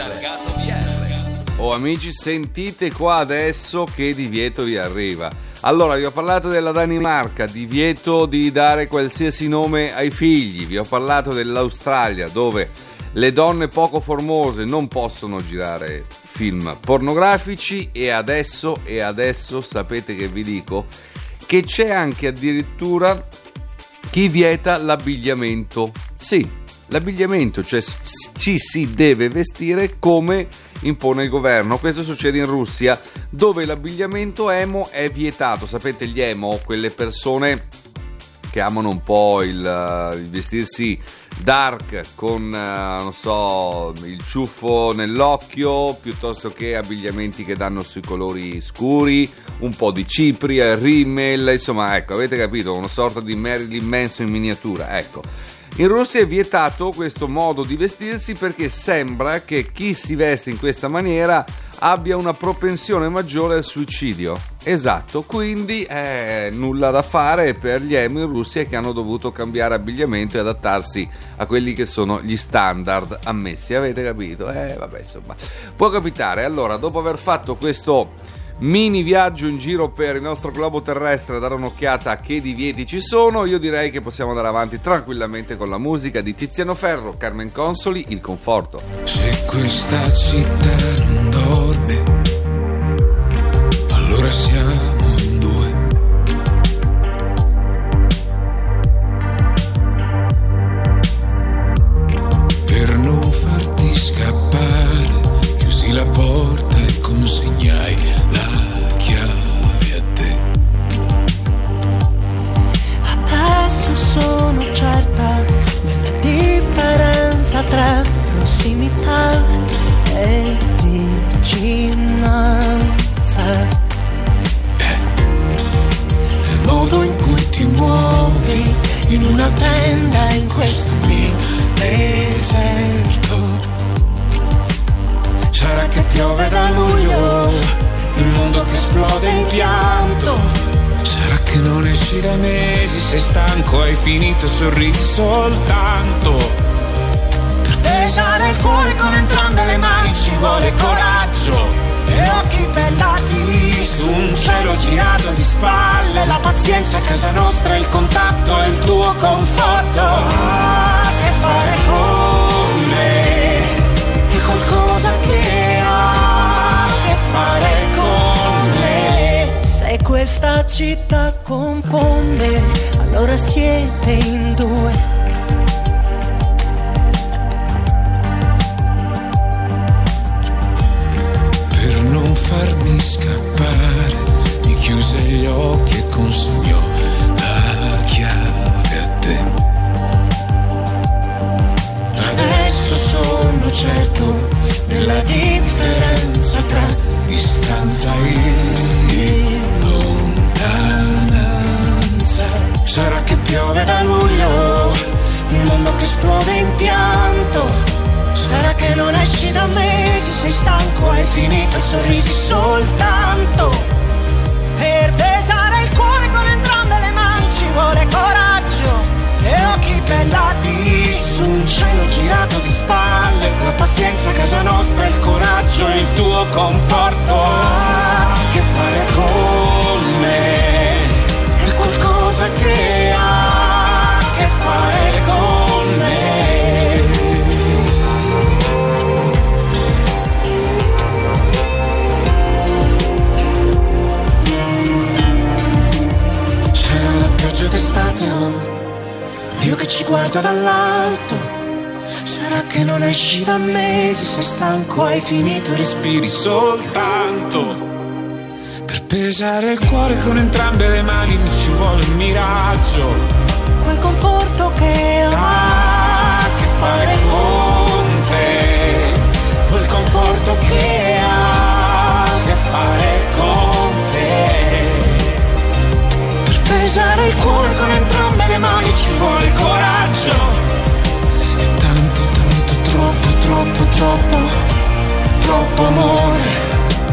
Oh amici, sentite qua adesso che divieto vi arriva. Allora, vi ho parlato della Danimarca, divieto di dare qualsiasi nome ai figli. Vi ho parlato dell'Australia, dove le donne poco formose non possono girare film pornografici. E adesso sapete che vi dico? Che c'è anche addirittura chi vieta l'abbigliamento. Sì, l'abbigliamento, cioè ci si deve vestire come impone il governo. Questo succede in Russia, dove l'abbigliamento emo è vietato. Sapete, gli emo, quelle persone che amano un po' il vestirsi dark con, non so, il ciuffo nell'occhio, piuttosto che abbigliamenti che danno sui colori scuri, un po' di cipria, rimmel, insomma, ecco, avete capito, una sorta di Marilyn Manson in miniatura, ecco. In Russia è vietato questo modo di vestirsi perché sembra che chi si veste in questa maniera abbia una propensione maggiore al suicidio. Esatto, quindi nulla da fare per gli emo in Russia, che hanno dovuto cambiare abbigliamento e adattarsi a quelli che sono gli standard ammessi. Avete capito? Vabbè, insomma, può capitare. Allora, dopo aver fatto questo mini viaggio in giro per il nostro globo terrestre, a dare un'occhiata a che divieti ci sono, io direi che possiamo andare avanti tranquillamente con la musica di Tiziano Ferro, Carmen Consoli, Il Conforto. Se questa città non dorme, allora siamo in due. Per non farti scappare, chiusi la porta e consegnai la chiave a te. Adesso sono certa della differenza tra prossimità e vicinanza. Il modo in cui ti muovi in una tenda in questo mio deserto. Sarà che piove da luglio, il mondo che esplode in pianto. Sarà che non esci da mesi, sei stanco, hai finito, sorrisi soltanto. Per pesare il cuore con entrambe le mani ci vuole coraggio e occhi bellati su un cielo girato di spalle. La pazienza a casa nostra, il contatto è il tuo conforto. Che fare con me è qualcosa che ha a che fare con me. Se questa città confonde, allora siete in due. Per non farmi scappare, mi chiuse gli occhi e consegnò la chiave a te. Adesso sono certo della differenza tra distanza e lontananza. Sarà che piove da luglio, il mondo che esplode in pianto. Sarà che non esci da mesi, sei stanco, hai finito, sorrisi soltanto. Per pesare il cuore con entrambe le mani ci vuole coraggio e occhi bellati su un cielo girato di spalle. La pazienza a casa nostra, il coraggio e il tuo conforto. Che fare con me è qualcosa che ha a che fare con me. C'era la pioggia d'estate, oh, Dio che ci guarda dall'alto. Sarà che non esci da mesi, sei stanco, hai finito, respiri soltanto. Per pesare il cuore con entrambe le mani mi ci vuole un miraggio. Quel conforto che ha a che fare con te. Quel conforto che ha a che fare con te. Per pesare il cuore con entrambe le mani ci vuole il coraggio. E tanto, tanto, troppo, troppo, troppo, troppo amore.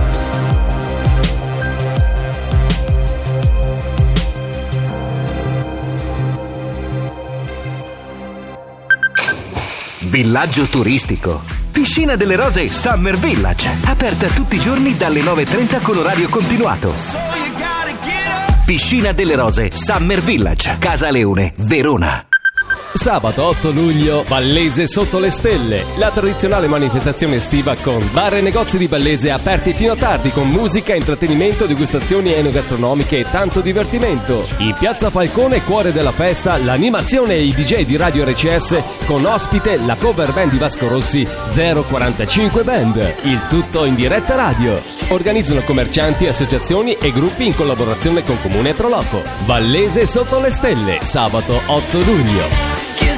Villaggio turistico. Piscina delle Rose Summer Village. Aperta tutti i giorni dalle 9:30 con orario continuato. Piscina delle Rose Summer Village, Casa Leone, Verona. Sabato 8 luglio, Vallese sotto le stelle, la tradizionale manifestazione estiva con bar e negozi di Vallese aperti fino a tardi con musica, intrattenimento, degustazioni enogastronomiche e tanto divertimento. In piazza Falcone, cuore della festa, l'animazione e i DJ di Radio RCS con ospite la cover band di Vasco Rossi 045 Band, il tutto in diretta radio. Organizzano commercianti, associazioni e gruppi in collaborazione con Comune Troloco. Vallese sotto le stelle, sabato 8 luglio.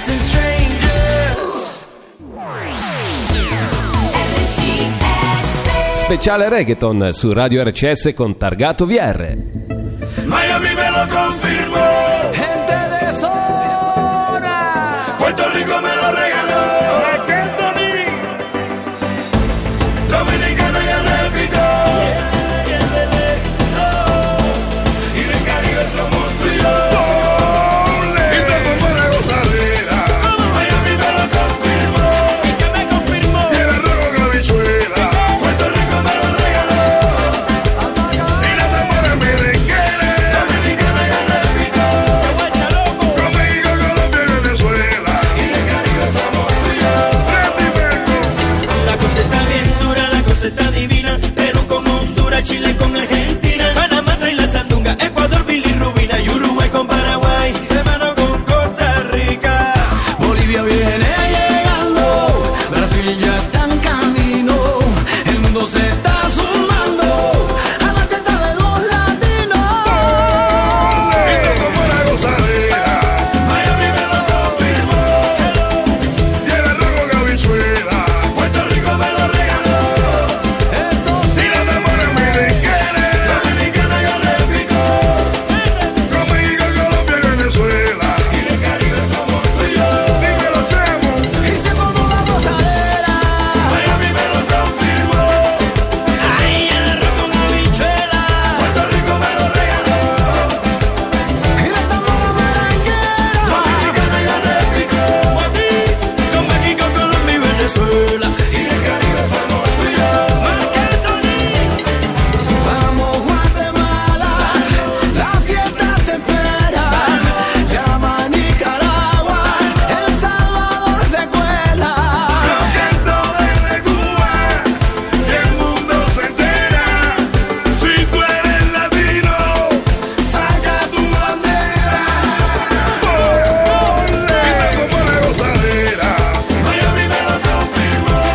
Speciale reggaeton su Radio RCS con Targato VR. Miami me lo confirmó. Gente de zona. Puerto Rico me lo regaló. Dominicano ya repito. Y del Caribe somos tú y yo. Y se tomó la gozadera. Miami me lo confirmó. ¿Y qué me confirmó? Y el arroz con habichuela. Puerto Rico me lo regaló. Y no te mueres merenguera. Dominicano ya repito. Con México, Colombia y Venezuela. Y del Caribe somos tú y yo. La cosa está bien dura, la cosa está divina. Perú con Honduras, Chile con Argentina, Panamá trae la sandunga, Ecuador, bilirrubina y Uruguay con Paraguay, hermano con Costa Rica. Bolivia viene llegando, Brasil ya está en camino, el mundo se está sumando a la fiesta de los latinos. Y se tomó la gozadera. Miami me lo confirmó. Y el arroz con habichuela. Puerto Rico me lo regaló. Y no te mueres merenguera. Dominicana yo repito. Con México, Colombia y Venezuela. Y del Caribe somos tú y yo. Dímelo, Chemo. Y se formó la gozadera. Miami me lo confirmó. Ay, el arroz con habichuela. Puerto Rico me lo regaló. Y la tambora merenguera. Dominicana yo repito. Con México, Colombia y Venezuela. Y del Caribe somos tú y yo. Vamos Guatemala, la fiesta te espera. Llama a Nicaragua, El Salvador se cuela. Los cantos desde Cuba y el mundo se entera. Si tú eres latino, Saca tu bandera. y se tomó la gozadera. Miami me lo confirmó.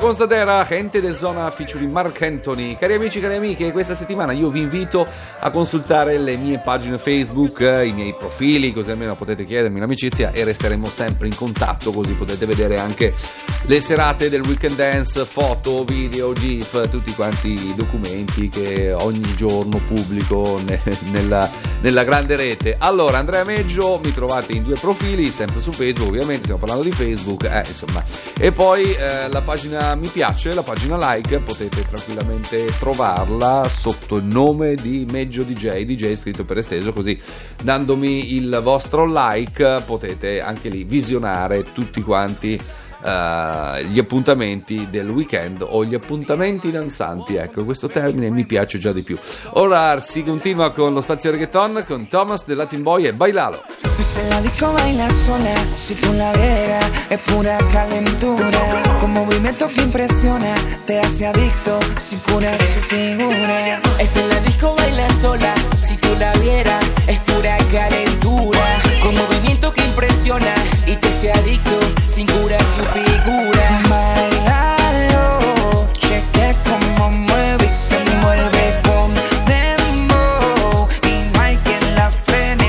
Constatera, gente del zona featuring Mark Anthony. Cari amici, cari amiche, questa settimana io vi invito a consultare le mie pagine Facebook, i miei profili, così almeno potete chiedermi un'amicizia e resteremo sempre in contatto, così potete vedere anche le serate del Weekend Dance, foto, video, GIF, tutti quanti i documenti che ogni giorno pubblico nella grande rete. Allora, Andrea Meggio, mi trovate in 2 profili, sempre su Facebook, ovviamente stiamo parlando di Facebook, insomma. E poi la pagina mi piace, la pagina like, potete tranquillamente trovarla sotto il nome di Meggio DJ scritto per esteso, così dandomi il vostro like potete anche lì visionare tutti quanti gli appuntamenti del weekend o gli appuntamenti danzanti, ecco, questo termine mi piace già di più. Ora si continua con lo spazio reggaeton con Thomas de Latin Boy e Bailalo. En la disco baila sola, si tú la vieras, es pura calentura. Con movimiento que impresiona, te hace adicto, sin cura su figura. Es en la disco baila sola, si tú la vieras, es pura calentura. Con movimiento que impresiona y te hace adicto, sin cura su figura. Bailalo, cheque como mueve y se envuelve con dembow y no hay quien la frene,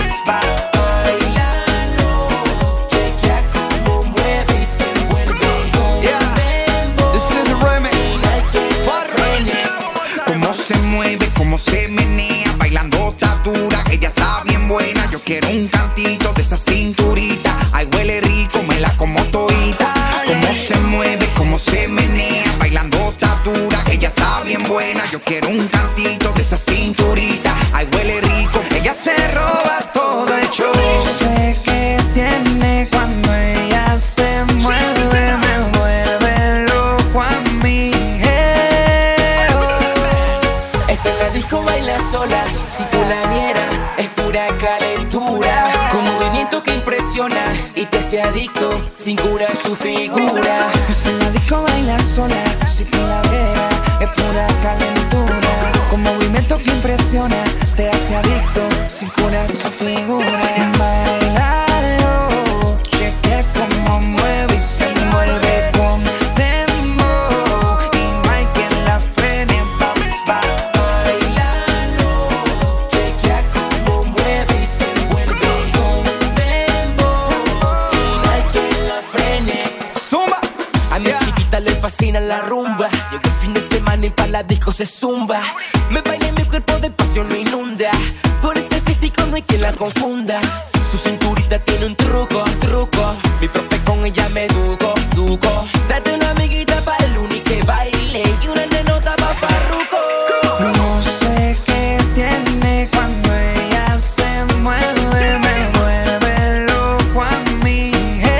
Bailalo, chequea como mueve y se envuelve con dembow. This is the remix. Y no hay quien la frene. Cómo se mueve, cómo se menea, bailando está dura, ella está bien buena. Yo quiero un cantito de esa cinturita, ay huele rico, me la como todita. Cómo se mueve, cómo se menea, bailando está dura, ella está bien buena. Yo quiero un cantito de esa cinturita, ay huele rico, ella se roba todo el show. No sé qué tiene cuando ella se mueve, me vuelve loco a mí. Es en la disco baila sola, si tú la vieras, es pura calentura. Con movimiento que impresiona y te hace adicto, sin cura su figura. En la disco baila sola, si tú la vieras, es pura calentura. Con movimiento que impresiona, te hace adicto, sin cura su figura. Bailalo, cheque como mueve y se envuelve con dembow y no hay quien la frene, Bailalo, chequea como mueve y se envuelve con dembow y no hay quien la frene. Zumba. A mi chiquita le fascina la rumba. Llegó el fin de semana y pa' la disco se zumba. Me baila y mi cuerpo de pasión me inunda. Por ese físico no hay quien la confunda. Su cinturita tiene un truco. Mi profe con ella me duco. Trate una amiguita para el único que baile y una nenota pa' farruco. No sé qué tiene cuando ella se mueve, me vuelve loco a mí.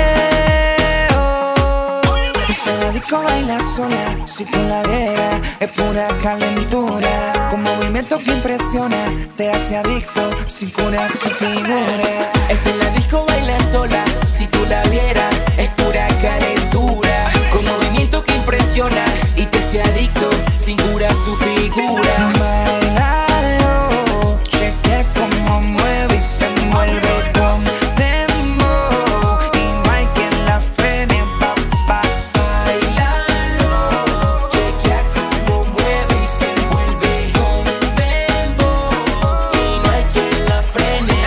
Pues en la disco baila sola, si tú la vieras, es pura calentura. Con movimiento que impresiona, te hace adicto, sin cura su figura. Es en la disco baila sola, si tú la vieras, es pura calentura. Con movimiento que impresiona y te hace adicto, sin cura su figura. Bailalo, cheque como mueve y se envuelve con dembow y no hay quien la frene, Bailalo, chequea como mueve y se envuelve con dembow y no hay quien la frene.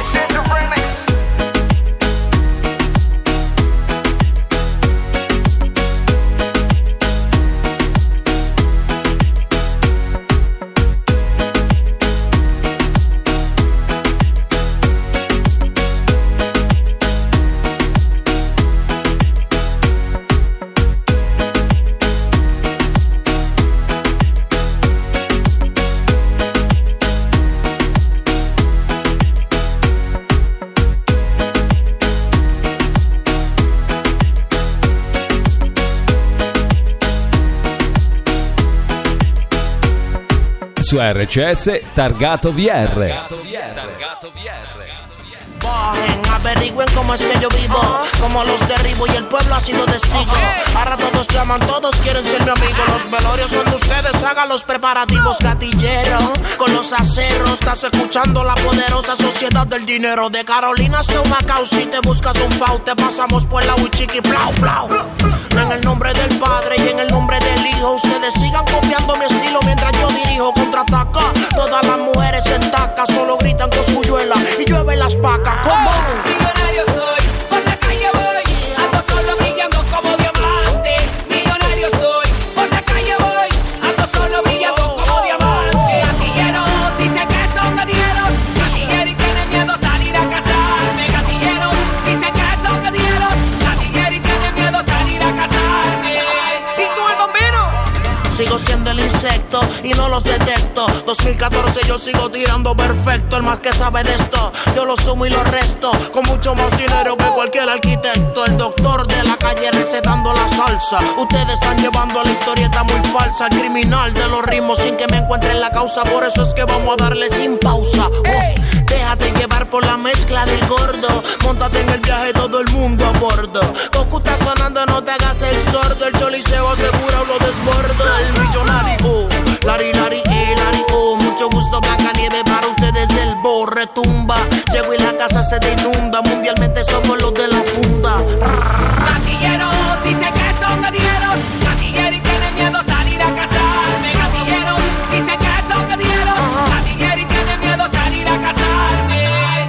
Su RCS Targato VR. Bajen, averigüen cómo es que yo vivo, como los derribo y el pueblo ha sido testigo. Ahora todos llaman, todos quieren ser mi amigo. Los velorios son de ustedes, hagan los preparativos. Gatillero, con los acerros, estás escuchando la poderosa sociedad del dinero. De Carolina hasta Macao, si te buscas un FAU, te pasamos por la Huichiqui, plau, plau. En el nombre del Padre y en el nombre del Hijo, ustedes sigan copiando mi estilo mientras yo dirijo. Contraataca, todas las mujeres en taca, solo gritan cosculluela y llueve las pacas. ¿Cómo? Millonario soy, por la calle voy, ando solo brillando como diamante. Millonario soy, por la calle voy, ando solo brillando como diamante. Gatilleros dicen que son gatilleros, gatilleros y tienen miedo a salir a casarme. Gatilleros dicen que son gatilleros, gatilleros y tienen miedo a salir a casarme. ¿Y tú el bombero? Sigo siendo el insecto y no los detecto. 2014 yo sigo tirando perfecto. El más que sabe de esto, yo lo sumo y lo resto, con mucho más dinero que cualquier arquitecto. El doctor de la calle recetando la salsa. Ustedes están llevando la historieta muy falsa. El criminal de los ritmos sin que me encuentren la causa. Por eso es que vamos a darle sin pausa. Déjate llevar por la mezcla del gordo. Móntate en el viaje, todo el mundo a bordo. Goku está sonando, no te hagas el sordo. El choliseo asegura o lo desbordo. El millonario, lari, lari, lari, mucho gusto, Blancanieves, para ustedes el bo retumba. Llego y la casa se te inunda. Mundialmente somos los de la funda. Gatilleros dicen que son gatilleros, gatilleros y tienen miedo a salir a casarme. Gatilleros dicen que son gatilleros, gatilleros y tienen miedo a salir a casarme.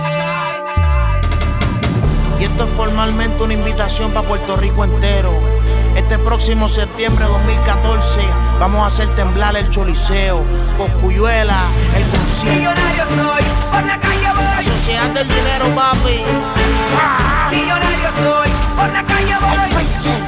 Y esto es formalmente una invitación para Puerto Rico entero. Este próximo septiembre de 2014 vamos a hacer temblar el Choliseo, Cosculluela, el concierto. Millonario soy, por la calle voy, Sociedad del dinero, papi. Millonario soy, por la calle voy.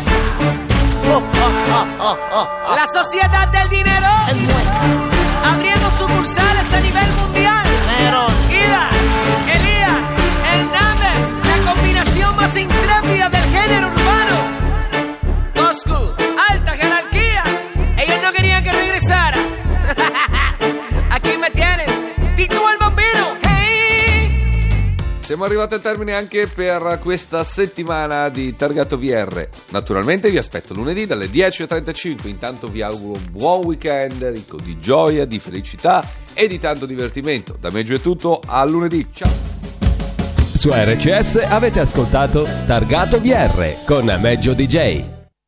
La sociedad del dinero, abriendo sucursales a nivel mundial. Ida, Elías, Hernández, la combinación más intrépida del género urbano. Coscu, alta jerarquía. Ellos no querían que regresara. Aquí me tienen, Tito el bambino. Hey! Siamo arrivati al termine anche per questa settimana di Targato VR. Naturalmente vi aspetto lunedì dalle 10:35. Intanto vi auguro un buon weekend ricco di gioia, di felicità e di tanto divertimento. Da Meggio è tutto, a lunedì. Ciao! Su RCS avete ascoltato Targato VR con Meggio DJ.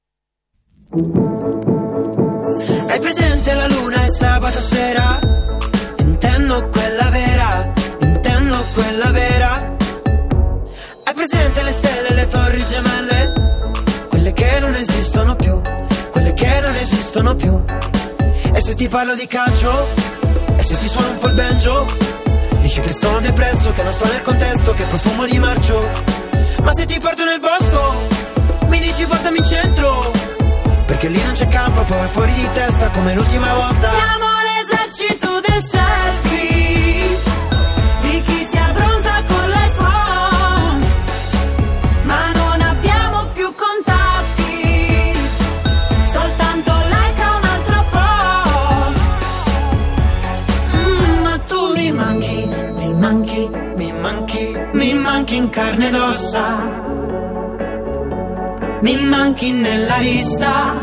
Hai presente la luna e sabato sera? Intendo quella vera, intendo quella vera. Hai presente le stelle e le torri gemelle? Quelle che non esistono più, quelle che non esistono più. E se ti parlo di calcio? E se ti suono un po' il banjo? Dici che sono depresso, che non sto nel contesto, che profumo di marcio. Ma se ti porto nel bosco, mi dici portami in centro, perché lì non c'è campo, poi vai fuori di testa come l'ultima volta. Siamo l'esercito del selfie, di chi si abbronza con l'iPhone, ma non abbiamo più contatti, soltanto like a un altro post. Ma tu mi manchi, mi manchi, mi manchi, mi manchi in carne ed ossa. Mi manchi nella lista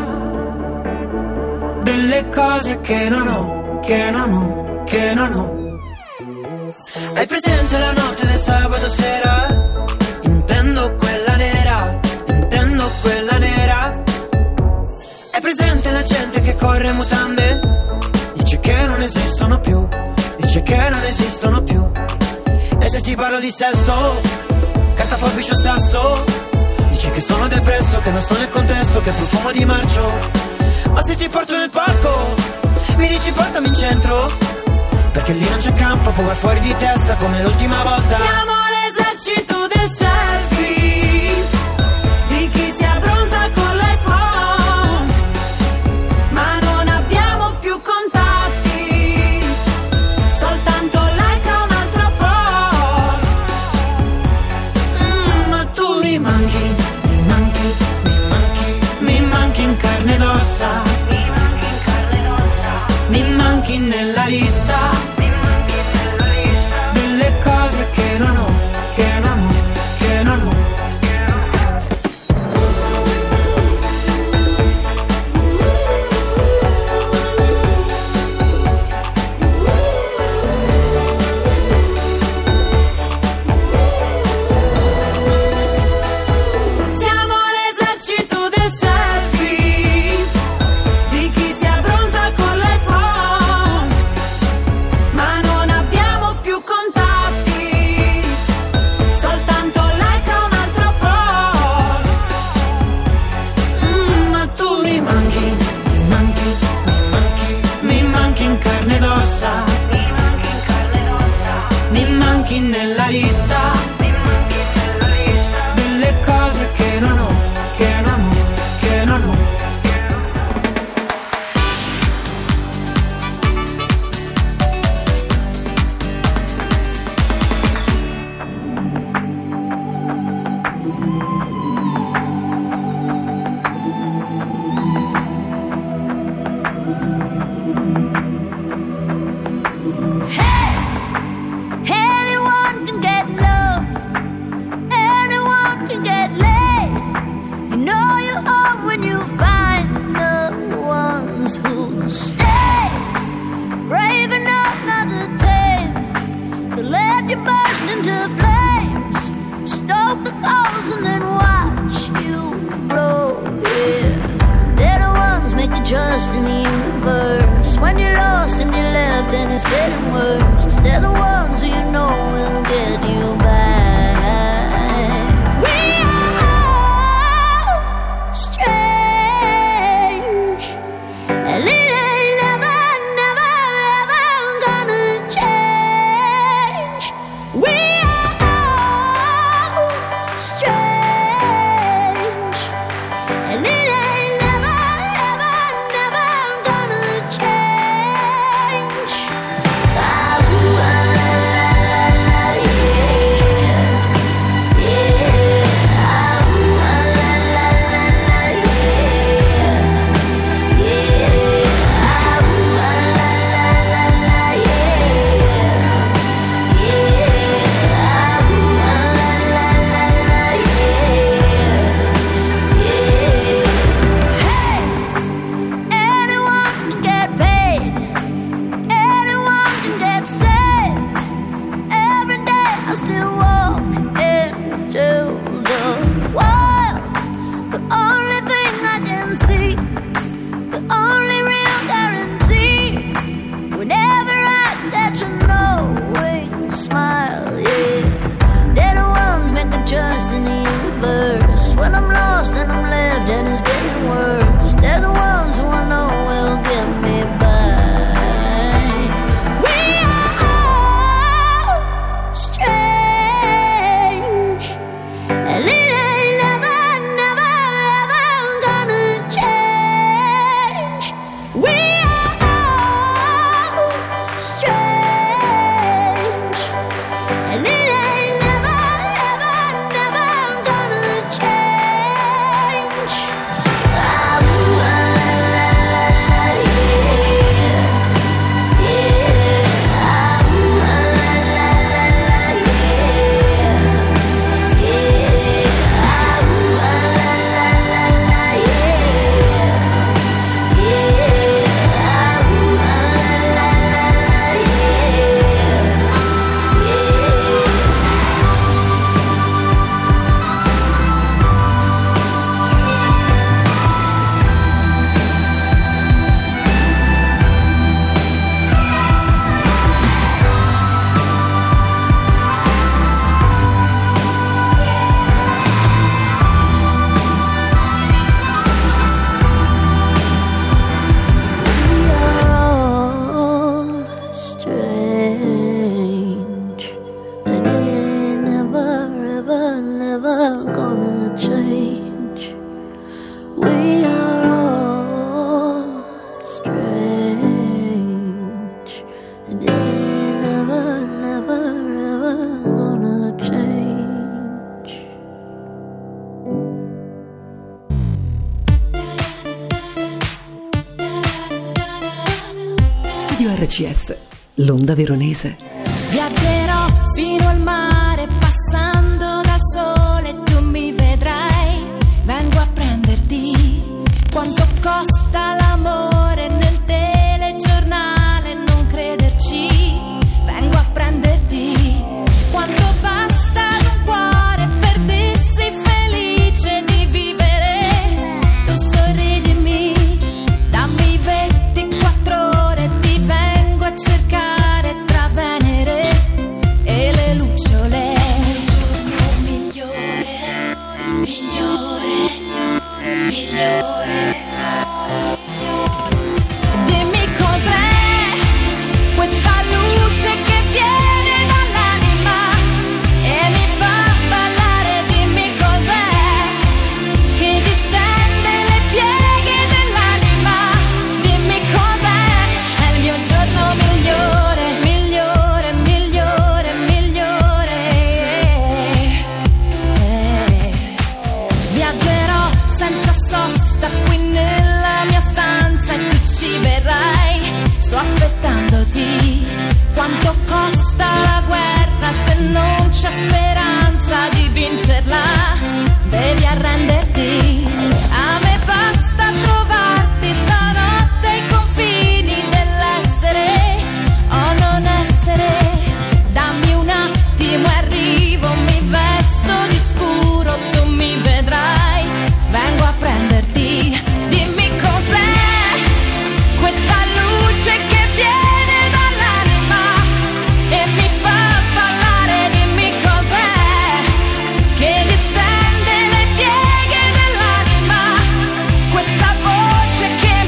delle cose che non ho, che non ho, che non ho. Hai presente la notte del sabato sera? Intendo quella nera, intendo quella nera. Hai presente la gente che corre in mutande? Dice che non esistono più, dice che non esistono più. E se ti parlo di sesso, carta, forbice o sasso, dici che sono depresso, che non sto nel contesto, che profumo di marcio. Ma se ti porto nel parco, mi dici portami in centro, perché lì non c'è campo, poi vai fuori di testa come l'ultima volta. Siamo l'esercito del selfie, di chi si abbronza con l'iPhone, ma non abbiamo più contatti, soltanto like a un altro post. Ma tu mi manchi, mi manchi in carne ed ossa, mi manchi nella lista delle cose che non ho, che non ho. trust in the universe. When you're lost and you're left and it's getting worse, they're the ones who you know will get you back. We are all strange, and it ain't never, never, ever gonna change. We are all strange, and it ain't never, ever, never gonna change. Ah, ooh, ah, la, la, la, la, yeah. Yeah. Ah, ooh, ah, la, la, la, la, yeah. Yeah. Ah, ooh, ah, la, la, la, la, yeah. Yeah. Ah, ooh, ah, la, la, la, la, yeah. Anyone can get paid, anyone can get saved. Every day I still walk into the wild. The only thing I can see, the only real guarantee. Whenever I get to knowing smile, yeah. They're the ones make me trust in the universe. When I'm lost and I'm left and it's getting worse, they're the ones who I know will get me back. We are all strange, and it ain't never, never, ever gonna change. We are all strange, and it ain't never, ever, never gonna change. Ah, ooh, ah, la, la, la, la, yeah. Yeah. Ah, ooh, ah, la, la, la, la, yeah. Yeah. Ah, ooh, ah, la, la, la, la, yeah. Yeah. Ah, ooh, ah, la, la, la, la, We are all strange, and it ain't never, ever, never gonna change. We are all strange, and it ain't never, never, ever gonna change. Radio RCS, l'onda veronese. Viaggerò